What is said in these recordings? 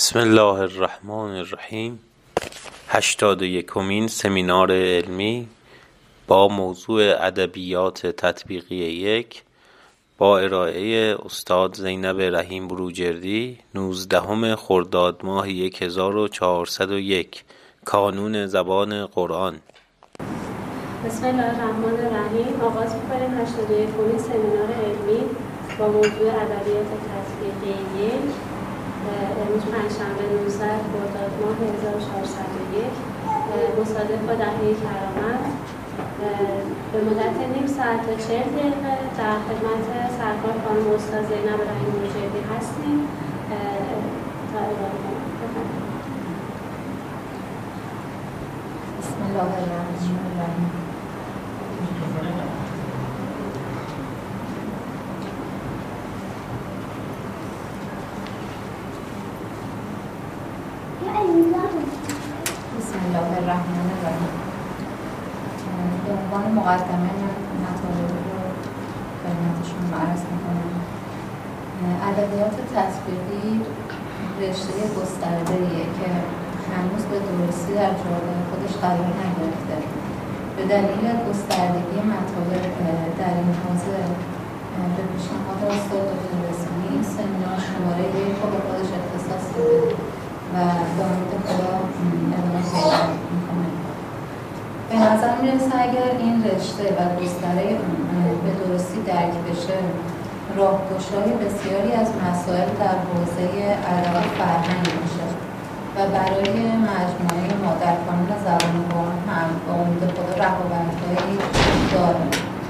بسم الله الرحمن الرحیم. 81مین سمینار علمی با موضوع ادبیات تطبیقی 1 با ارائه استاد زینب رحیم بروجردی 19 خرداد ماه 1401 کانون زبان قرآن. بسم الله الرحمن الرحیم. آغاز می‌کنیم 81مین سمینار علمی با موضوع ادبیات تطبیقی 1 امروز پنجشنبه 19 خرداد ماه 1401 مصادف با دهه کرامت. به مدت نیم ساعت تا 40 دقیقه در خدمت سرکار خانم استاد زینب رحیم بروجردی هستیم تا ارائه کنیم. بسم الله الرحمن الرحیم. بسم الله الرحمن الرحیم. به عنوان مقدمه مطالب رو خدمتشون معرض می‌کنم. ادبیات تطبیقی رشته گسترده‌ایه که هنوز به درستی در جامعه خودش قرار نگرفته. به دلیل گستردگی مطالب در این حوزه به پیشنهاد استاد دکتر رسمی این سمینار شماره 1 رو به خودش اختصاص داده و به امید خدا ادامه پیدا می‌کنه. به نظر میرسه اگر این رشته و گستره به درستی درک بشه راهگشای بسیاری از مسائل در حوزه ادب و فرهنگ میشه و برای مجموعه ما در کانون زبان قرآن هم با امید خدا رقابت‌هایی داره.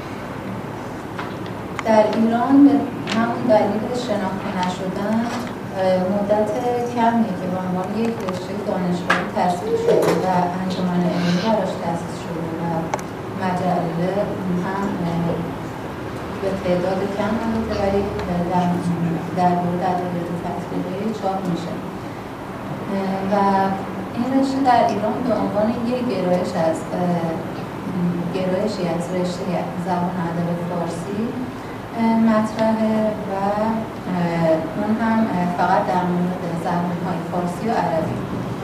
در ایران به همون دلیل شناخته نشدن مدت کمی که به عنوان یک رشته دانشگاهی تأسیس شده و انجمن علمی براش تأسیس شده و مجله هم به تعداد کم البته ولی در مورد ادبیات تطبیقی چاپ میشه و این رشته در ایران به عنوان یک گرایشی از رشته زبان ادب فارسی مطرحه و اون هم فقط در مورد زبان‌های فارسی و عربی،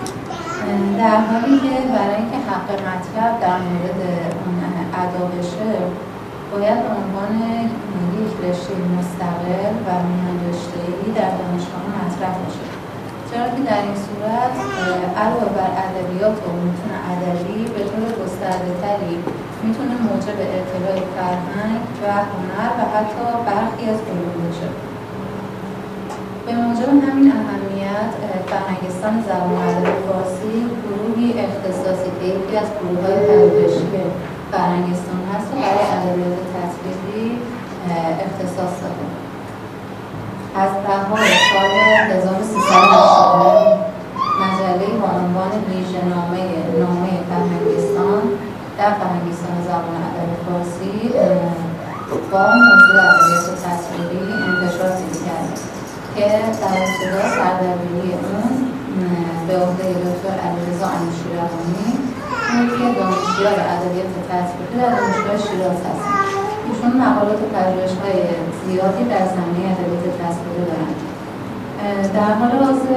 در حالی که برای اینکه حق مطلب در مورد اون ادا بشه باید به عنوان یک رشته مستقل و میان رشته‌ای در دانشگاه مطرح بشه، چرا که در این صورت علاوه بر ادبیات و متون ادبی به طور گسترده‌تری میتونه موجب اطلاع فرهنگ و هنر و حتی برخی از علوم بشه. به موجب همین اهمیت فرهنگستان زبان ادب فارسی گروهی اختصاصی که یکی از گروه‌های پژوهشی فرهنگستان هست و برای ادبیات تطبیقی اختصاص داده. از بهار سال 1380 مجله با عنوان ویژه‌نامه فرهنگستان در فرهنگستان زبان ادب فارسی با موضوع ادبیات تطبیقی انتشار پیدا کرد که در ابتدا سردبیری اون به عهده دکتر علیرضا انوشیروانی که دانشیار ادبیات تطبیقی در دانشگاه شیراز هستند. ایشون مقالات و پژوهش‌های زیادی در زمینه ادبیات تطبیقی دارند. در حال حاضر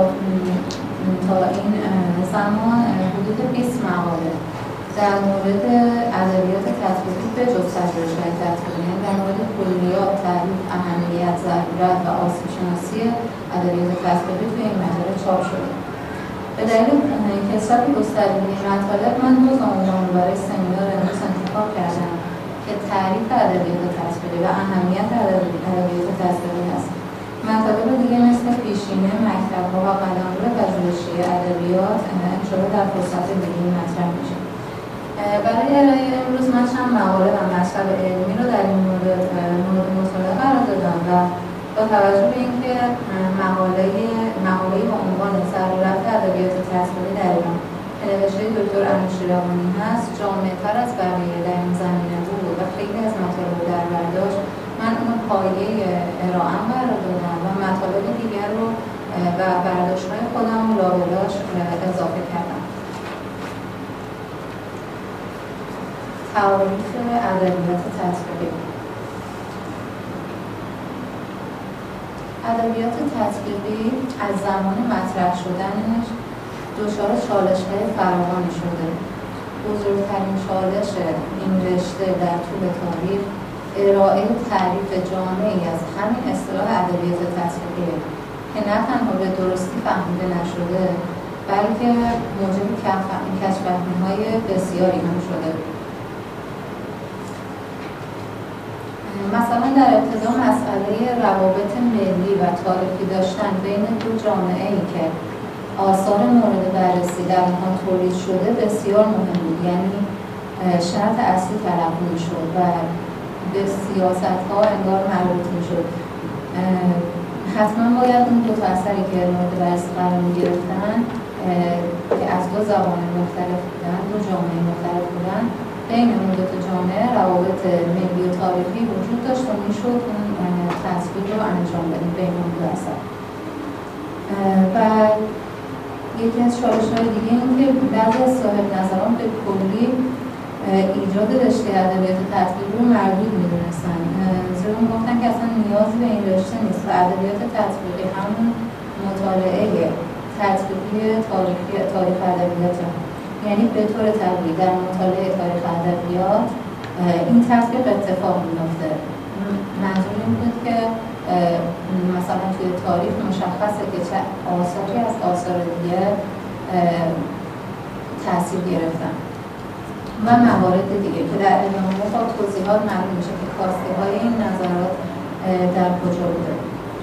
تا این زمان حدود 20 مقاله در مورد ادبیات تطبیقی به جز پژوهش‌های تطبیقی در مورد کلیات، تعریف، اهمیت، ضرورت و آسیب‌شناسی ادبیات تطبیقی توی این مجله چاپ شده. به دلیل کثرت گستردگی مطالب من دو عنوان رو برای سمینار امروز انتخاب کردم که تعریف ادبیات تطبیقی و اهمیت ادبیات تطبیقی است. مطالب دیگه مثل پیشینه، مکتب‌ها و قلمرو پژوهشی ادبیات انشاءالله در فرصت دیگه مطرح میشه. برای ارائه امروز من چند مقاله و مطلب علمی رو در این مورد مطالعه قرار دادم و با توجه به اینکه مقاله‌ای با عنوان ضرورت ادبیات تطبیقی در ایران که نوشته دکتر انوشیروانی هست جامع‌تر از بقیه در این زمینه بود و خیلی از مطالب در برداشت، من اون پایه ارائه‌ام قرار دادم و مطالب دیگر رو و برداشت‌های خودم رو لابلاش اضافه کردم. تعاریف ادبیات تطبیقی. ادبیات تطبیقی از زمان مطرح شدنش دچار چالش‌های فراوانی شده. بزرگترین چالش این رشته در طول تاریخ ارائه تعریف جامعی از همین اصطلاح ادبیات تطبیقی که نه تنها به درستی فهمیده نشده بلکه موجب کج‌فهمی‌های بسیاری هم شده. مثلا در ابتدا مسئله روابط ملی و تاریخی داشتن بین دو جامعه‌ای که آثار مورد بررسی در آنها تولید شده بسیار مهم بود، یعنی شرط اصلی تلقی می‌شد و به سیاست‌ها انگار مربوط می‌شد. حتما باید اون دو تا اثری که مورد بررسی قرار می‌گرفتن که از دو زبان مختلف بودن، دو جامعه مختلف بودن، بین اون دو تا جامعه روابط ملی و تاریخی وجود داشت و میشد اون تصویر رو انجام بدیم بین اون دو اثر. و یکی از چالش‌های دیگه این که بعضی از صاحب نظران به کلی ایجاد رشته ادبیات تطبیقی رو مردود می‌دونستن، زیرا گفتن که اصلا نیازی به این رشته نیست و ادبیات تطبیقی همون مطالعه تطبیقی تاریخ ادبیات، یعنی به طور طبیعی در مطالعه تاریخ ادبیات این تطبیق اتفاق می‌افته. منظور این بود که مثلا توی تاریخ مشخصه که چه آثاری از آثار دیگه تاثیر گرفتن و موارد دیگه که در ادامه با توضیحات معلوم میشه که کاسته‌های این نظرات در کجا بوده.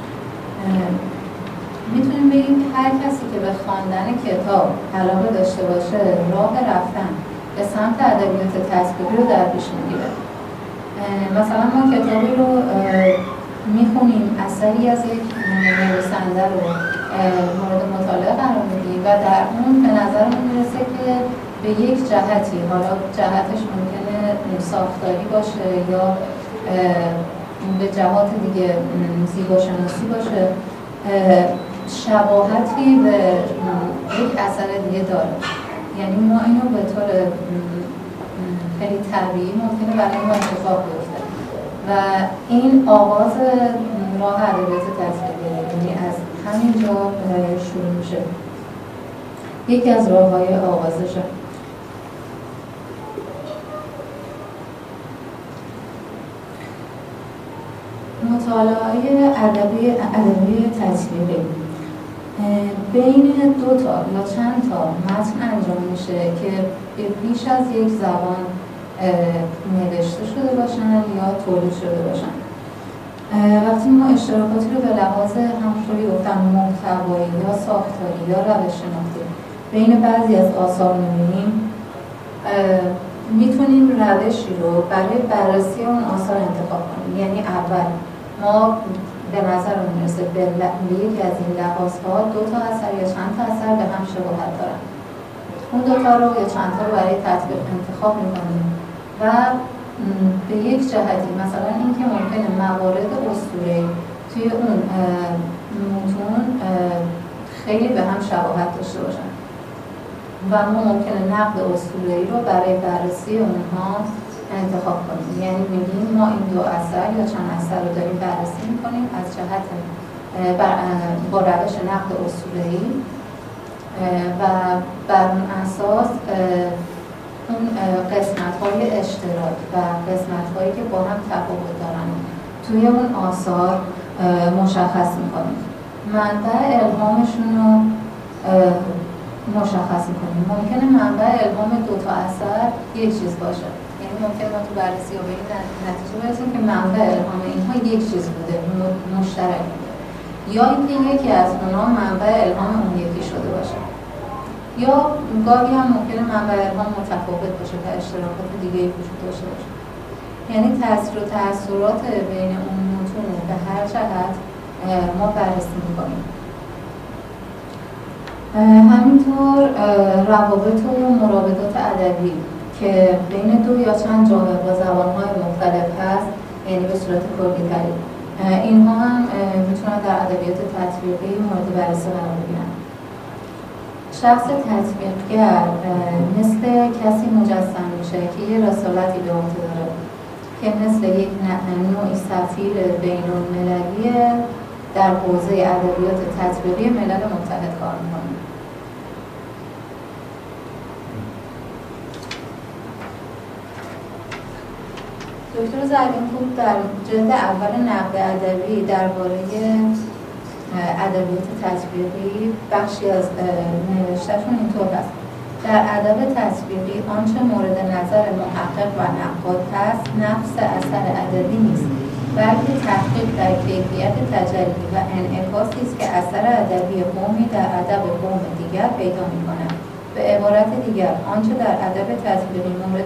میتونیم بگیم که هر کسی که به خواندن کتاب علاقه داشته باشه راه رفتن به سمت ادبیات تطبیقی رو در پیش میگیره. مثلا ما کتابی رو میخونیم، اثری از یک نویسنده رو مورد مطالعه قرار میدیم و در اون به نظرمون میرسه که به یک جهتی، حالا جهتش ممکنه ساختاری باشه یا به جهات دیگه زیباشناسی باشه، شباهتی به یک اثر دیگه داره. یعنی ما اینو به طور خیلی طبیعی ممکنه برای ما اتفاق بیفته و این آغاز راه ادبیات تطبیقی، یعنی از همین جا شروع میشه. یکی از راه‌های آغازشه. مطالعه ادبی تطبیقی بین دو تا یا چند تا متن انجام میشه که بیش از یک زبان نوشته شده باشن یا تولید شده باشن. وقتی ما اشتراکاتی رو به لحاظ همونطوری گفتم محتوایی یا ساختاری یا روش شناختی بین بعضی از آثار می‌بینیم، میتونیم روشی رو برای بررسی اون آثار انتخاب کنیم. یعنی اول ما به نظر میرسه به یکی از این لحاظها دو تا اثر یا چند تا اثر به هم شباهت دارن، اون دو تا رو یا چند تا رو برای تطبیق انتخاب میکنیم و به یک جهتی، مثلا اینکه ممکنه موارد اسطوره‌ای توی اون متون خیلی به هم شباهت داشته باشن و ما ممکنه نقد اسطوره‌ای رو برای بررسی اونها انتخاب کنیم. یعنی میگیم ما این دو اثر یا چند اثر رو داریم بررسی میکنیم از جهت با روش نقد اسطوره‌ای و بر اون اساس اون قسمت‌های اشتراک و قسمت‌هایی که با هم تفاوت دارن توی اون آثار مشخص میکنیم. منبع الهامشون رو مشخص میکنیم. ممکنه منبع الهام دو تا اثر یک چیز باشه، یعنی ممکنه ما تو بررسی یا به این نتیجه برسیم که منبع الهام اینها یک چیز بوده، مشترک بوده، یا اینکه یکی از اونها منبع الهام اون یکی شده باشه، یا گاهی هم ممکنه منبع الهام متفاوت باشه و اشتراکات دیگه‌ای وجود داشته باشه. یعنی تاثیر و تأثیرات بین اون متون به هر جهت ما بررسی می‌کنیم. همینطور روابط و مراودات ادبی که بین دو یا چند جامعه با زبان‌های مختلف هست، یعنی به صورت کلی‌تری، اینها هم میتونن در ادبیات تطبیقی مورد بررسی قرار بگیرن. شخص تطبیقگر مثل کسی مجسم میشه که یه رسالتی به عهده داره که مثل یک نوعی سفیر بین‌المللیه در حوزه ادبیات تطبیقی ملل متحد کار می‌کنه. دکتر زرین‌پور در جلد اول نقد ادبی درباره ادبیات تطبیقی بخشی از نوشته‌شون اینطور است: در ادب تطبیقی آنچه مورد نظر محقق و نقاد هست نفس اثر ادبی نیست، بلکه تحقیق در کیفیت تجلی و انعکاسی است که اثر ادبی قومی در ادب قوم دیگر پیدا می‌کند. به عبارت دیگر آنچه در ادب تطبیقی مورد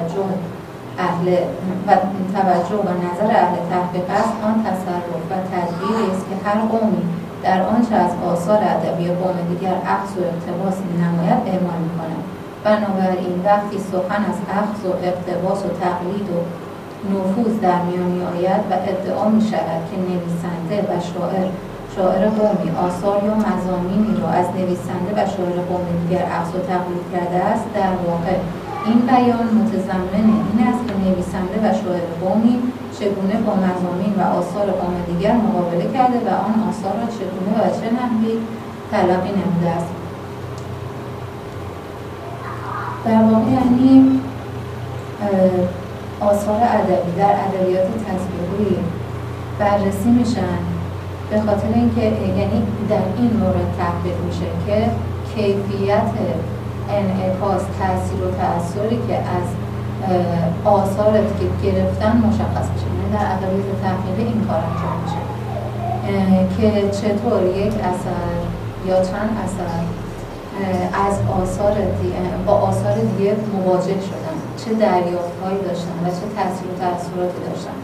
توجه و نظر اهل تحقیق است، آن تصرف و تدبیری است که هر قومی در آنچه از آثار ادبی قوم دیگر اخذ و اقتباس می‌نماید اعمال می‌کند. بنابراین وقتی سخن از اخذ و اقتباس و تقلید و نفوذ در میان می‌آید و ادعا می‌شود که نویسنده و شاعر قومی آثار یا مضامینی را از نویسنده و شاعر قوم دیگر اخذ و تقلید کرده است، در واقع این بیان متضمن این است که نویسنده و شاعر قومی چگونه با مضامین و آثار قوم دیگر مقابله کرده و آن آثار را چگونه و چه نحوی تلقی نموده است. در واقع یعنی آثار ادبی در ادبیات تطبیقی بررسی میشن به خاطر اینکه یعنی در این مورد تحقیق میشه که کیفیت انعکاس، تأثیر و تأثیری که از آثار که گرفتن مشخص میشه. یعنی در ادبیات تحقیقی این کار انجام میشه که چطور یک اثر یا چند اثر از آثار با آثار دیگه مواجه شدن، چه دریافت‌هایی داشتن و چه تأثیر و تأثیراتی داشتن.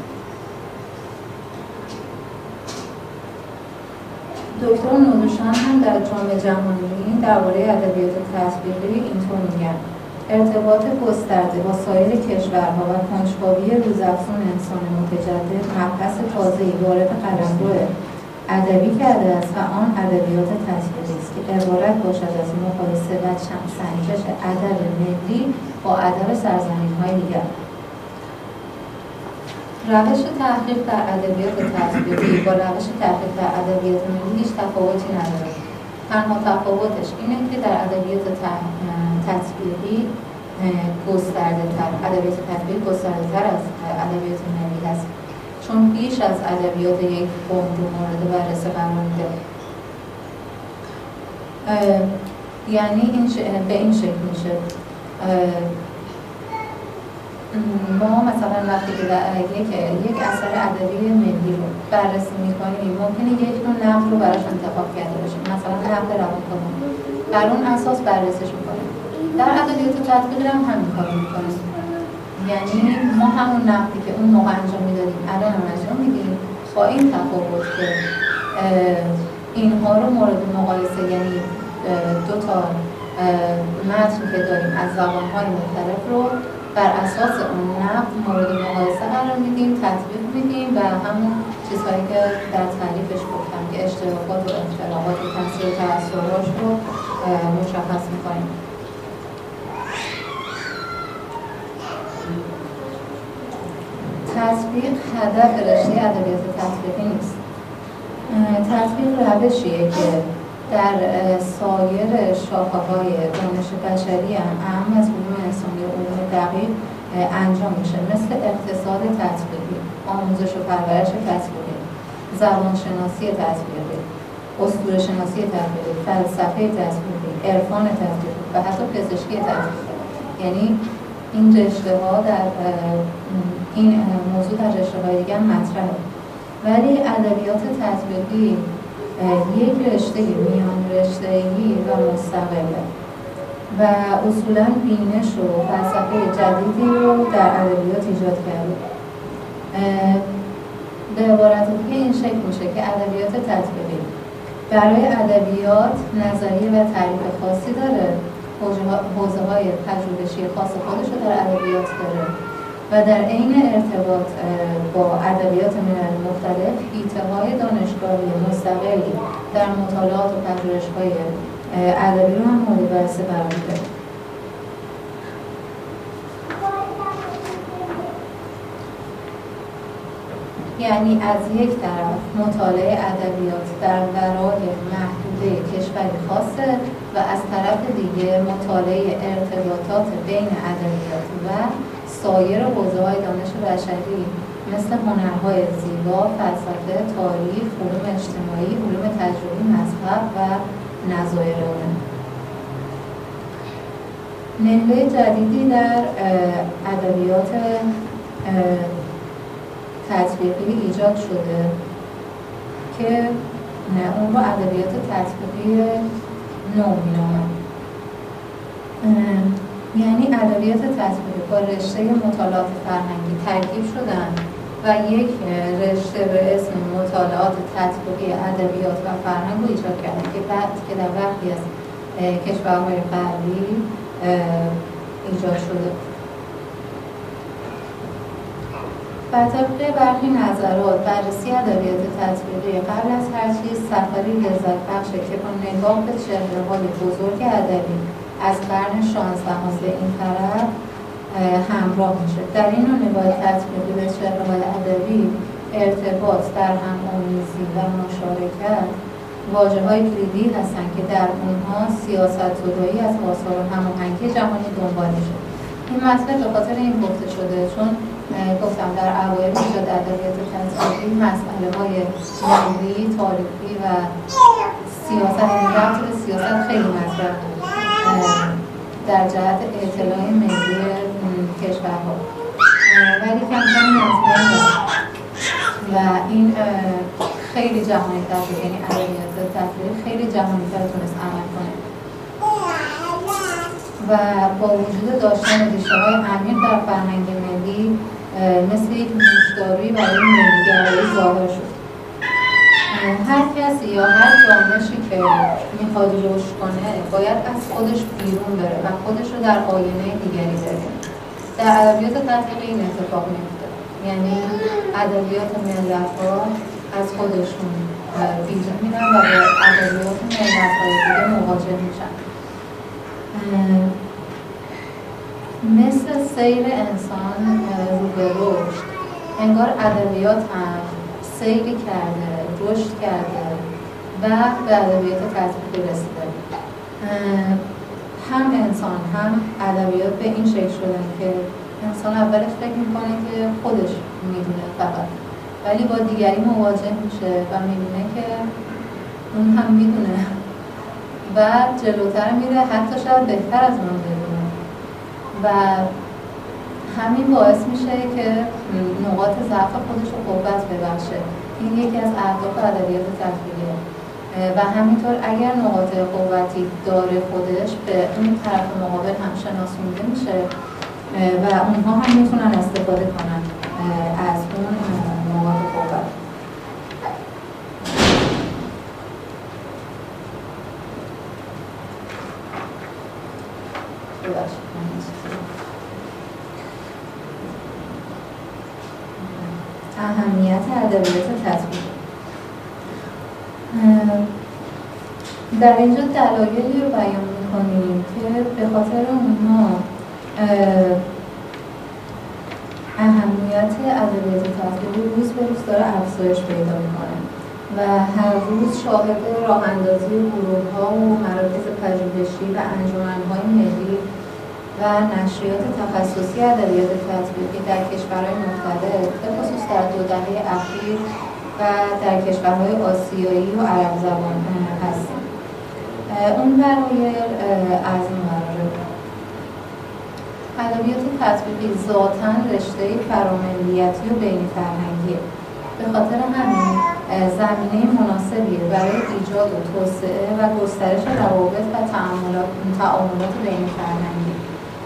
دکتر نودوشان هم در جام جهانی درباره ادبیات تطبیقی اینطور میگن: ارتباط گسترده با سایر کشورها و کنجکاوی روزافزون انسان متجدد مبحث تازه‌ای وارد قلمرو ادبی کرده است و آن ادبیات تطبیقی است که عبارت باشد از مقایسه و سنجش ادب ملی با ادب سرزمین‌های دیگر. روش تحقیق در ادبیات تطبیقی با روش تحقیق در ادبیات ملی هیچ تفاوتی نداره. تنها تفاوتش اینه که در ادبیات تطبیقی ادبیات تطبیقی گسترده‌تر از ادبیات ملی هست، چون بیش از ادبیات یک قوم رو مورد بررسی قرار میده. یعنی به این شکل میشه ما مثلا وقتی که یک اثر ادبی ملی رو بررسی می‌کنیم ممکنه یک نوع نقد رو براش انتخاب کرده باشیم، مثلا نقد روانکاوانه، بر اون اساس بررسیش می‌کنیم. در ادبیات تطبیقی هم همین کارو می‌کنیم، یعنی ما همون نقدی که اون موقع انجام می‌دادیم الان هم انجام می‌دیم، با این تفاوت که اینها رو مورد مقایسه، یعنی دو تا متن که داریم از زبان‌های مختلف رو بر اساس اون نقد مورد مقایسه قرار میدیم، تطبیق میدیم و همون چیزهایی که در تعریفش گفتم که اشتراکات و اختلافات و تاثیر و تأثیراش رو مشخص میکنیم. تطبیق هدف رشته ادبیات تطبیقی نیست. تطبیق روشیه که در سایر شاخه‌های دانش بشری هم اهم از علوم انسانی و علوم دقیق انجام میشه، مثل اقتصاد تطبیقی، آموزش و پرورش تطبیقی، زبانشناسی تطبیقی، اسطوره‌شناسی تطبیقی، فلسفه تطبیقی، عرفان تطبیقی و حتی پزشکی تطبیقی. یعنی این رشته‌ها در این موضوع در رشته‌های دیگه مطرحه، ولی ادبیات تطبیقی یک رشته میان رشته‌ای و مستقله و اصولاً بینش و فلسفه جدیدی رو در ادبیات ایجاد کرده. به عبارت دیگه این شکل میشه که ادبیات تطبیقی برای ادبیات نظریه و تعریف خاصی داره، حوزه‌های پژوهشی خاص خودش رو در ادبیات داره و در عین ارتباط با ادبیات ملل مختلف حیطه‌های دانشگاهی مستقلی در مطالعات و پژوهش‌های ادبی رو هم مورد بررسی قرار میده. یعنی از یک طرف مطالعه ادبیات در ورای محدوده کشوری خاصه و از طرف دیگه مطالعه ارتباطات بین ادبیات و سایر حوزه‌های دانش بشری مثل هنرهای زیبا، فلسفه، تاریخ، علوم اجتماعی، علوم تجربی، مذهب و نظایر علوم. نحوه جدیدی در ادبیات تطبیقی ایجاد شده که اون رو ادبیات تطبیقی نو می‌نامند. یعنی ادبیات تطبیقی با رشته مطالعات فرهنگی ترکیب شدن و یک رشته به اسم مطالعات تطبیقی ادبیات و فرهنگ رو ایجاد کردن که در برخی از کشورهای غربی ایجاد شده. بر طبق برخی نظرات بررسی ادبیات تطبیقی قبل از هر چیز سفری لذت بخشه که با نگاه به چهره‌های بزرگ ادبی از قرن 16 به این طرف همراه میشه. در این نوع نگاه تطبیقی به چهره‌های ادبی ارتباط، در هم آمیزی و مشارکت واژه‌های کلیدی هستند که در اونها سیاست‌زدایی از آثار و هماهنگی جهانی دنبال میشه. این مطلب به خاطر این گفته شده چون گفتم در اوایل ایجاد ادبیات تطبیقی مسئله‌های ملی، تاریخی و سیاست ربط به سیاست خیلی مطرح بود در جهت اطلاع ملی کشورها، ولی کم کم نظمیه و این خیلی جهانی تر شد. یعنی ادبیات تطبیقی خیلی جهانی تر تونست عمل کنه و با وجود داشتن ریشه‌های عمیق در فرهنگ ملی مثل یک نوشدارویی برای ملی‌گرایی ظاهر شد. هر کسی یا هر دانشی که میخواد رشد کنه باید از خودش بیرون بره و خودش رو در آینه دیگری ببینه. در ادبیات تطبیقی این اتفاق میفته، یعنی ادبیات ملت‌ها از خودشون بیرون میرن و با ادبیات ملت‌های دیگه مواجه میشن. مثل سیر انسان رو به رشد، انگار ادبیات هم سیری کرده، رشد کرده و به ادبیات تطبیقی رسیده. هم انسان هم ادبیات به این شکل شدن که انسان اولش فکر میکنه که خودش میدونه فقط، ولی با دیگری مواجه میشه و میبینه که اون هم میدونه و جلوتر میره، حتی شاید بهتر از اون بدونه و همین باعث میشه که نقاط ضعف خودش رو قوت ببخشه. این یکی از اهداف ادبیات تطبیقیه و همینطور اگر نقاط قوتی داره خودش به اون طرف مقابل هم شناسونده میشه و اونها هم میتونن استفاده کنن از اون نقاط قوت. اهمیت ادبیات تطبیقی. در اینجا دلایلی رو بیان می‌کنیم که به خاطر اونها اهمیت ادبیات تطبیقی روز به روز داره افزایش پیدا می‌کنه و هر روز شاهد راه اندازی گروه‌ها و مراکز پژوهشی و انجمن‌های ملی و نشریات تخصصی ادبیات تطبیقی در کشورهای مختلف به خصوص در 2 دهه اخیر و در کشورهای آسیایی و عرب زبان هستیم. اون برای از این قراره ادبیات تطبیقی ذاتاً رشته فراملیتی و بین فرهنگیه. به خاطر همین زمینه مناسبیه برای ایجاد و توسعه و گسترش روابط و تعاملات بین فرهنگی.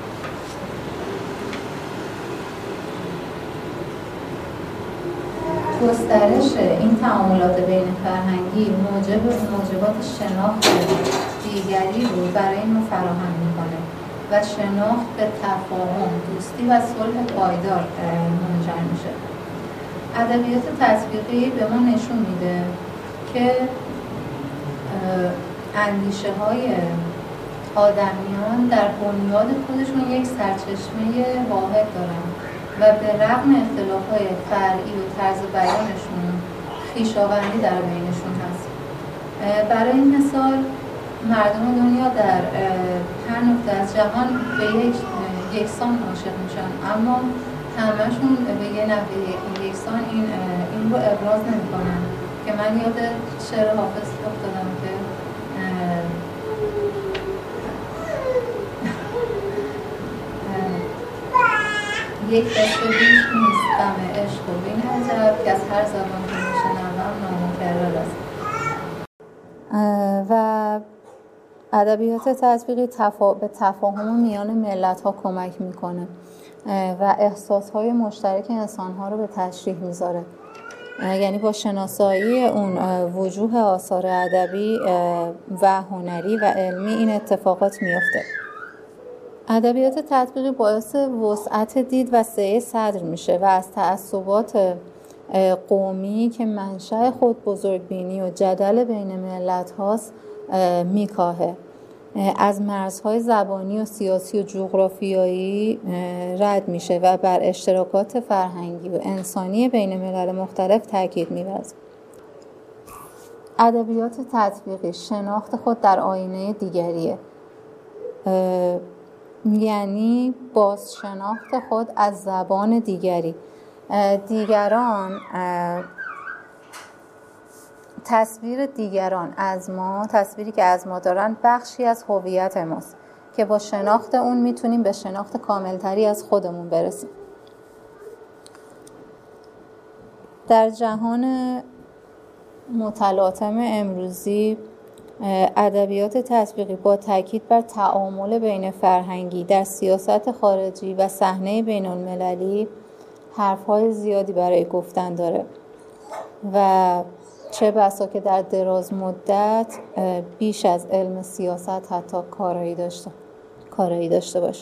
گسترش این تعاملات بین فرهنگی موجبات شناخت دیگری رو برای ما فراهم میکنه و شناخت به تفاهم، دوستی و صلح پایدار منجر میشه. ادبیات تطبیقی به ما نشون میده که اندیشه های آدمیان در بنیاد خودشون یک سرچشمه واحد دارن و به رغم اختلاف‌های فرعی و طرز بیانشون خویشاوندی در بینشون هست. برای این مثال مردم دنیا در هر نقطه از جهان به یکسان عاشق میشن، اما همه‌شون به یه نحوه یکسان این رو ابراز نمی‌کنن. که من یاد شعر حافظ افتادم که یک دست بیش نیست غم عشق و بین عجب که از هر زبان که میشنوم نامکرر است. و ادبیات تطبیقی به تفاهم میان ملت‌ها کمک میکنه و احساس‌های مشترک انسان‌ها رو به تشریح میذاره. یعنی با شناسایی اون وجوه آثار ادبی و هنری و علمی این اتفاقات میفته. ادبیات تطبیقی باعث وسعت دید و سعه صدر میشه و از تعصبات قومی که منشأ خود بزرگبینی و جدل بین ملت هاست میکاهه. از مرزهای زبانی و سیاسی و جغرافیایی رد میشه و بر اشتراکات فرهنگی و انسانی بین ملل مختلف تاکید می‌ورزد. ادبیات تطبیقی شناخت خود در آینه دیگریه، یعنی باز شناخت خود از زبان دیگری. دیگران تصویر دیگران از ما، تصویری که از ما دارن بخشی از هویت ماست که با شناخت اون میتونیم به شناخت کاملتری از خودمون برسیم. در جهان متلاطم امروزی ادبیات تطبیقی با تاکید بر تعامل بین فرهنگی در سیاست خارجی و صحنه بین المللی حرف‌های زیادی برای گفتن داره و چه بسا که در دراز مدت بیش از علم سیاست حتی کارایی داشته باشه.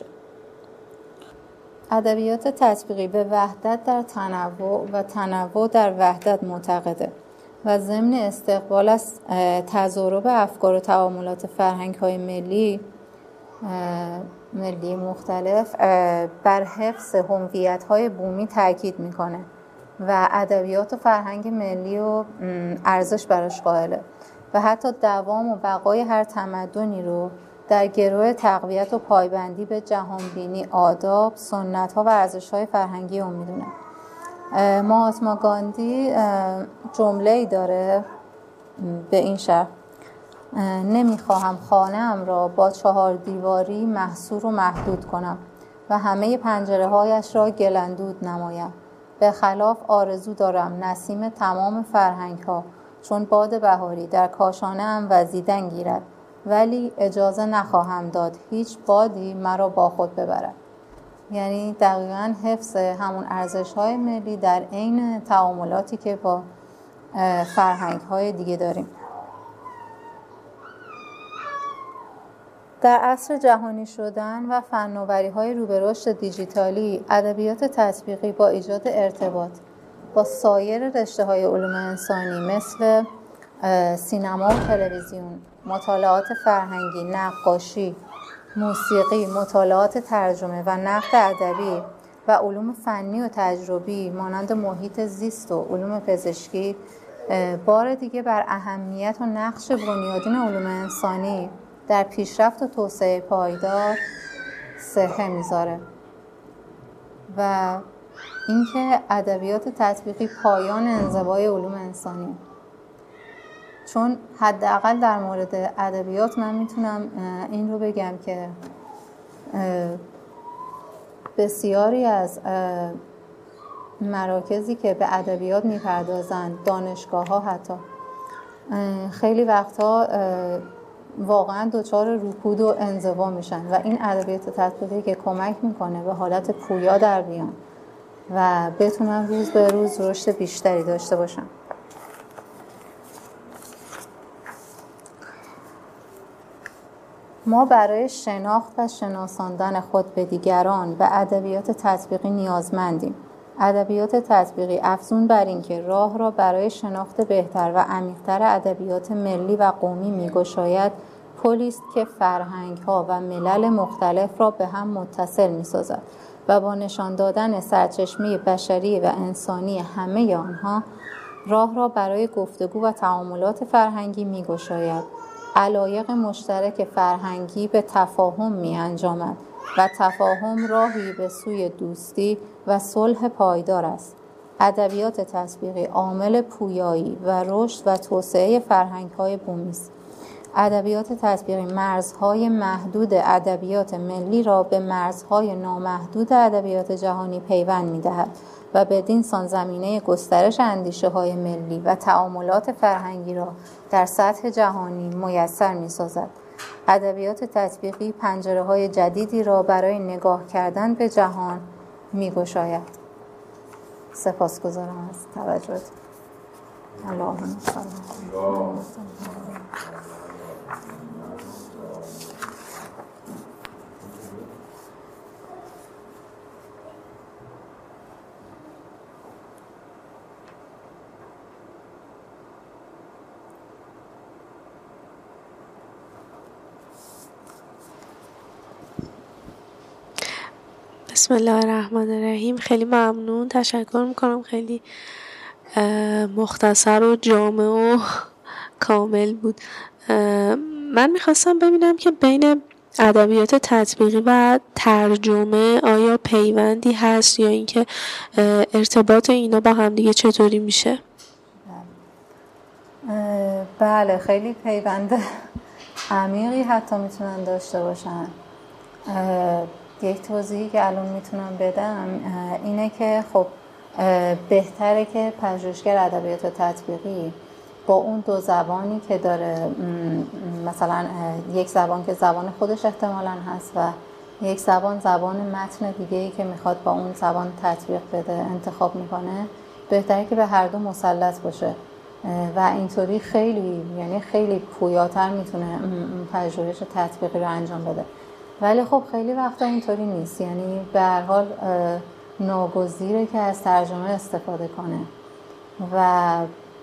ادبیات تطبیقی به وحدت در تنوع و تنوع در وحدت معتقده و ضمن استقبال از تضارب افکار و تعاملات فرهنگ‌های ملی مختلف بر حفظ هویت‌های بومی تاکید میکنه و ادبیات و فرهنگ ملی و ارزش براش قائله و حتی دوام و بقای هر تمدنی رو در گروه تقویت و پایبندی به جهانبینی، آداب، سنت‌ها و ارزش‌های فرهنگی اون میدونه. مهاتما گاندی جمله‌ای داره به این شرح: نمیخواهم خانه‌ام را با 4 دیواری محصور و محدود کنم و همه پنجره‌هایش را گلندود نمایم. به خلاف آرزو دارم نسیم تمام فرهنگ‌ها چون باد بهاری در کاشانه‌ام وزیدن گیرد، ولی اجازه نخواهم داد هیچ بادی مرا با خود ببرد. یعنی دقیقاً حفظ همون ارزش‌های ملی در عین تعاملاتی که با فرهنگ‌های دیگه داریم. در عصر جهانی شدن و فناوری‌های رو به رشد دیجیتالی، ادبیات تطبیقی با ایجاد ارتباط با سایر رشته‌های علوم انسانی مثل سینما و تلویزیون، مطالعات فرهنگی، نقاشی، موسیقی، مطالعات ترجمه و نقد ادبی و علوم فنی و تجربی مانند محیط زیست و علوم پزشکی بار دیگه بر اهمیت و نقش بنیادین علوم انسانی در پیشرفت و توسعه پایدار سهه میذاره و اینکه ادبیات تطبیقی پایان انزوای علوم انسانی. چون حداقل در مورد ادبیات من میتونم این رو بگم که بسیاری از مراکزی که به ادبیات میپردازن، دانشگاه‌ها حتی، خیلی وقتا واقعا دچار رکود و انزوا میشن و این ادبیات تطبیقی که کمک میکنه به حالت پویا در بیان و بتونن روز به روز رشد بیشتری داشته باشن. ما برای شناخت و شناساندن خود به دیگران به ادبیات تطبیقی نیازمندیم. ادبیات تطبیقی افزون بر این که راه را برای شناخت بهتر و عمیق‌تر ادبیات ملی و قومی می‌گشاید، پلی است که فرهنگ‌ها و ملل مختلف را به هم متصل می‌سازد و با نشان دادن سرچشمه بشری و انسانی همه آنها راه را برای گفتگو و تعاملات فرهنگی می‌گشاید. علایق مشترک فرهنگی به تفاهم می‌انجامد و تفاهم راهی به سوی دوستی و صلح پایدار است. ادبیات تطبیقی عامل پویایی و رشد و توسعه فرهنگ‌های بومی است. ادبیات تطبیقی مرزهای محدود ادبیات ملی را به مرزهای نامحدود ادبیات جهانی پیوند می‌دهد و بدین سان زمینه گسترش اندیشه‌های ملی و تعاملات فرهنگی را در سطح جهانی میسر می‌سازد. ادبیات تطبیقی پنجره‌های جدیدی را برای نگاه کردن به جهان می‌گشاید. سپاسگزارم از توجهتون. اللهم صل علی بسم الله الرحمن الرحیم. خیلی ممنون، تشکر میکنم. خیلی مختصر و جامع و کامل بود. من میخواستم ببینم که بین ادبیات تطبیقی و ترجمه آیا پیوندی هست یا اینکه ارتباط اینا با هم دیگه چطوری میشه؟ بله، خیلی پیوند عمیقی حتی میتونن داشته باشن. یک توضیحی که الان میتونم بدم اینه که خب بهتره که پژوهشگر ادبیات تطبیقی با اون دو زبانی که داره، مثلا یک زبان که زبان خودش احتمالاً هست و یک زبان متن دیگه‌ای که میخواد با اون زبان تطبیق بده انتخاب میکنه، بهتره که به هر دو مسلط باشه و اینطوری خیلی پویاتر میتونه پژوهش تطبیقی رو انجام بده. ولی خب خیلی وقتا اینطوری نیست، یعنی به هر حال ناگزیره که از ترجمه استفاده کنه و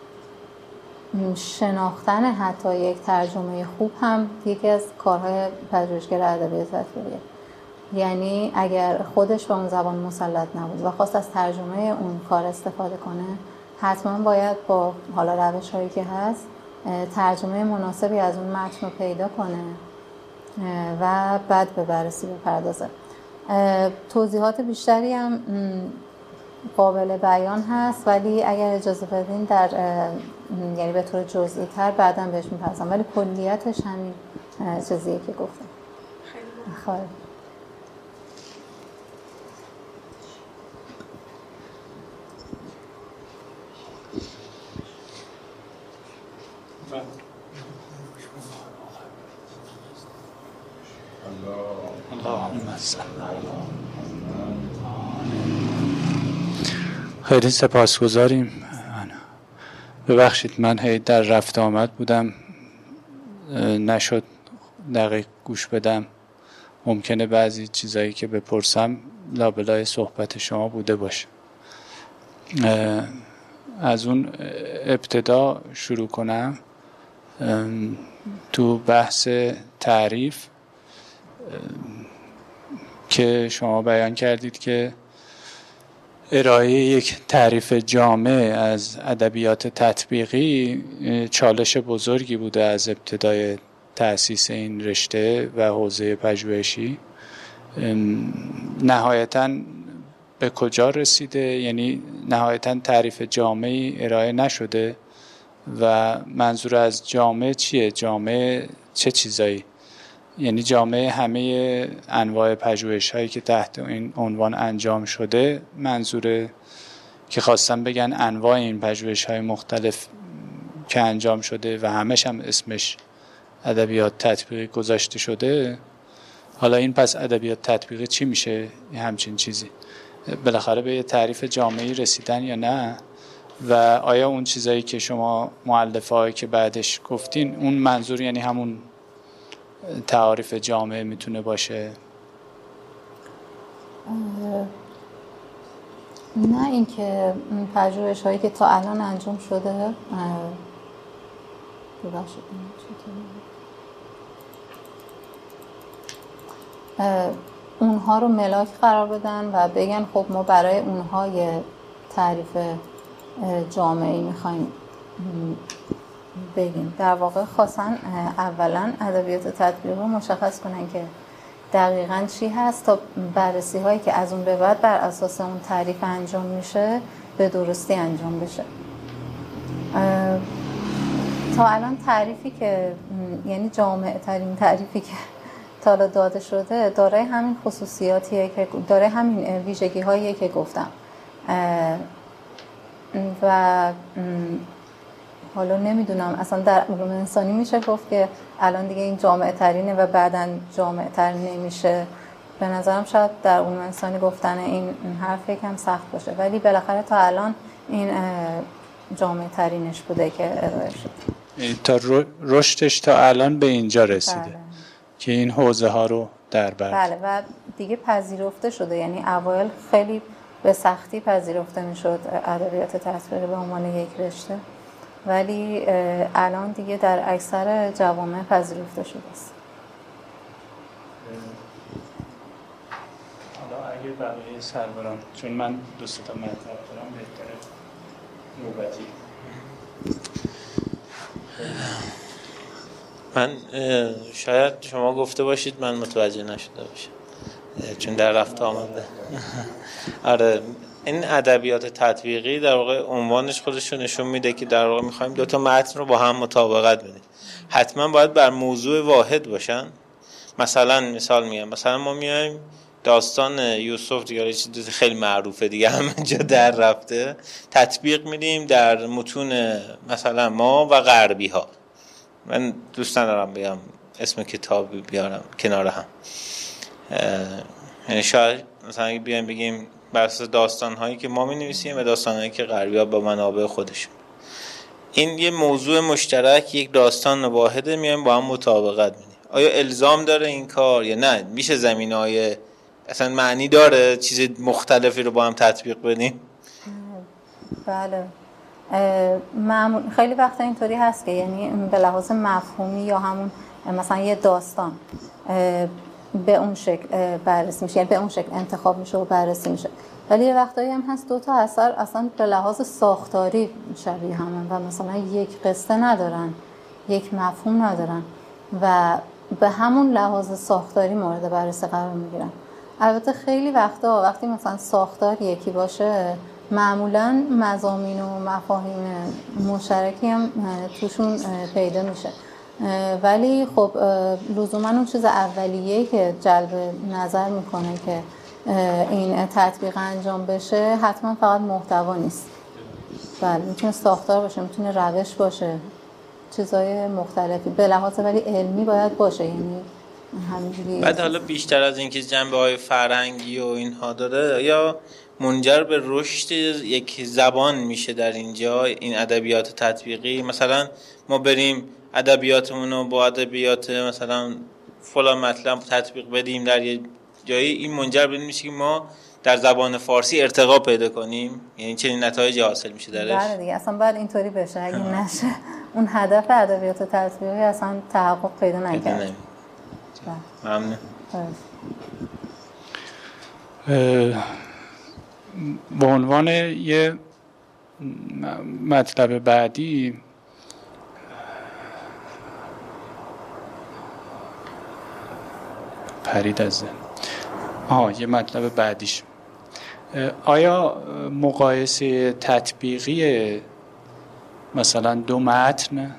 شناختن حتی یک ترجمه خوب هم یکی از کارهای پژوهشگر ادبیات تطبیقیه. یعنی اگر خودش به اون زبان مسلط نبود و خواست از ترجمه اون کار استفاده کنه، حتما باید با حالا روش‌هایی که هست ترجمه مناسبی از اون متن رو پیدا کنه و بعد به بررسی بپردازه. توضیحات بیشتری هم قابل بیان هست، ولی اگر اجازه بدین یعنی به طور جزئی تر بعداً بهش میپردازم، ولی کلیتش همین چیزیه که گفتم. خیلی خیلی سپاسگزاریم. ببخشید من در رفت آمد بودم، نشد دقیق گوش بدم. ممکنه بعضی چیزایی که بپرسم لابلای صحبت شما بوده باشه. از اون ابتدا شروع کنم. تو بحث تعریف که شما بیان کردید که ارائه یک تعریف جامع از ادبیات تطبیقی چالش بزرگی بوده از ابتدای تأسیس این رشته و حوزه پژوهشی. نهایتاً به کجا رسیده؟ یعنی نهایتاً تعریف جامعی ارائه نشده و منظور از جامع چیه؟ جامع چه چیزایی؟ یعنی جامع همه انواع پژوهش هایی که تحت این عنوان انجام شده منظوره که خواستم بگن انواع این پژوهش های مختلف که انجام شده و همش هم اسمش ادبیات تطبیقی گذاشته شده. حالا این پس ادبیات تطبیقی چی میشه؟ همچین چیزی بالاخره به یه تعریف جامعی رسیدن یا نه؟ و آیا اون چیزایی که شما مؤلفه هایی که بعدش گفتین اون منظور یعنی همون تعریف جامعه میتونه باشه؟ نه، اینکه پژوهش هایی که تا الان انجام شده اونها رو ملاک قرار بدن و بگن خب ما برای اونها یه تعریف جامعی میخوایم بگیم. در واقع خواستن اولا ادبیات تطبیقی رو مشخص کنن که دقیقاً چی هست تا بررسی هایی که از اون به بعد بر اساس اون تعریف انجام میشه به درستی انجام بشه. تا الان تعریفی که یعنی جامع ترین تعریفی که تا حالا داده شده دارای همین خصوصیاتیه که دارای همین ویژگی هاییه که گفتم و حالا نمیدونم اصلا در علوم انسانی میشه گفت که الان دیگه این جامع ترینه و بعداً جامع تر نمیشه. به نظرم شاید در علوم انسانی گفتن این حرف یکم سخت باشه، ولی بالاخره تا الان این جامع ترینش بوده که ارائه شد. تا رشدش تا الان به اینجا رسیده. بله. که این حوزه ها رو در بر. بله و دیگه پذیرفته شده، یعنی اوایل خیلی به سختی پذیرفته میشد ادبیات تطبیقی به عنوان یک رشته، ولی الان دیگه در اکثر جوامع پذیرفته شده است. حالا اگه بقیه سروران، چون من دو سه تا مطلب دارم بهتره نوبتی. من شاید شما گفته باشید من متوجه نشده باشم چون در رفت آمده. آره این ادبیات تطبیقی در واقع عنوانش خودش رو نشون میده که در واقع میخوایم دو تا متن رو با هم مطابقت بدیم. حتما باید بر موضوع واحد باشن. مثال میگم، مثلا ما میایم داستان یوسف دیگه یه چیز خیلی معروفه دیگه همه جا در رفته، تطبیق میدیم در متون مثلا ما و غربی ها. من دوست ندارم بگم اسم کتاب بیارم کنار هم، یعنی شاید مثلا اگه بیایم بگیم بر اساس داستان هایی که ما می نویسیم و داستان هایی که غربی ها با منابع خودشون، این یه موضوع مشترک، یک داستان واحده، میایم با هم مطابقت میدیم. آیا الزام داره این کار یا نه؟ میشه زمینه‌های اصلا معنی داره چیز مختلفی رو با هم تطبیق بدیم؟ بله خیلی وقتا اینطوری هست که یعنی به لحاظ مفهومی یا همون مثلا یه داستان به اون شکل بررسی میشه، یعنی به اون شکل انتخاب میشه و بررسی میشه، ولی یه وقتایی هم هست دو تا اثر اصلا به لحاظ ساختاری شبیه همن و مثلا یک قصه ندارن، یک مفهوم ندارن و به همون لحاظ ساختاری مورد بررسی قرار میگیرن. البته خیلی وقتی مثلا ساختار یکی باشه معمولاً مضامین و مفاهیم مشترکی هم توشون پیدا میشه، ولی خب لزوماً اون چیز اولیه‌ای که جلب نظر میکنه که این تطبیق انجام بشه حتما فقط محتوا نیست. بله میتونه ساختار باشه، میتونه روش باشه، چیزهای مختلفی به لحاظ ولی علمی باید باشه، یعنی همینجوری. بعد حالا بیشتر از اینکه جنبه‌های فرهنگی و اینها داره، یا منجر به رشد یک زبان میشه در اینجا این ادبیات تطبیقی؟ مثلا ما بریم ادبیاتمون رو با ادبیات مثلا فلان مطلب تطبیق بدیم در یه جایی، این منجر به این میشه که ما در زبان فارسی ارتقا پیدا کنیم، یعنی چنین نتایجی حاصل میشه درش. بله دیگه اصلا باید اینطوری بشه، اگه نشه اون هدف ادبیات تطبیقی اصلا تحقق پیدا نکنه. ممنون. به عنوان یه مطلب بعدی پرید از ذهن. یه مطلب بعدیش، آیا مقایسه تطبیقی مثلا دو متن،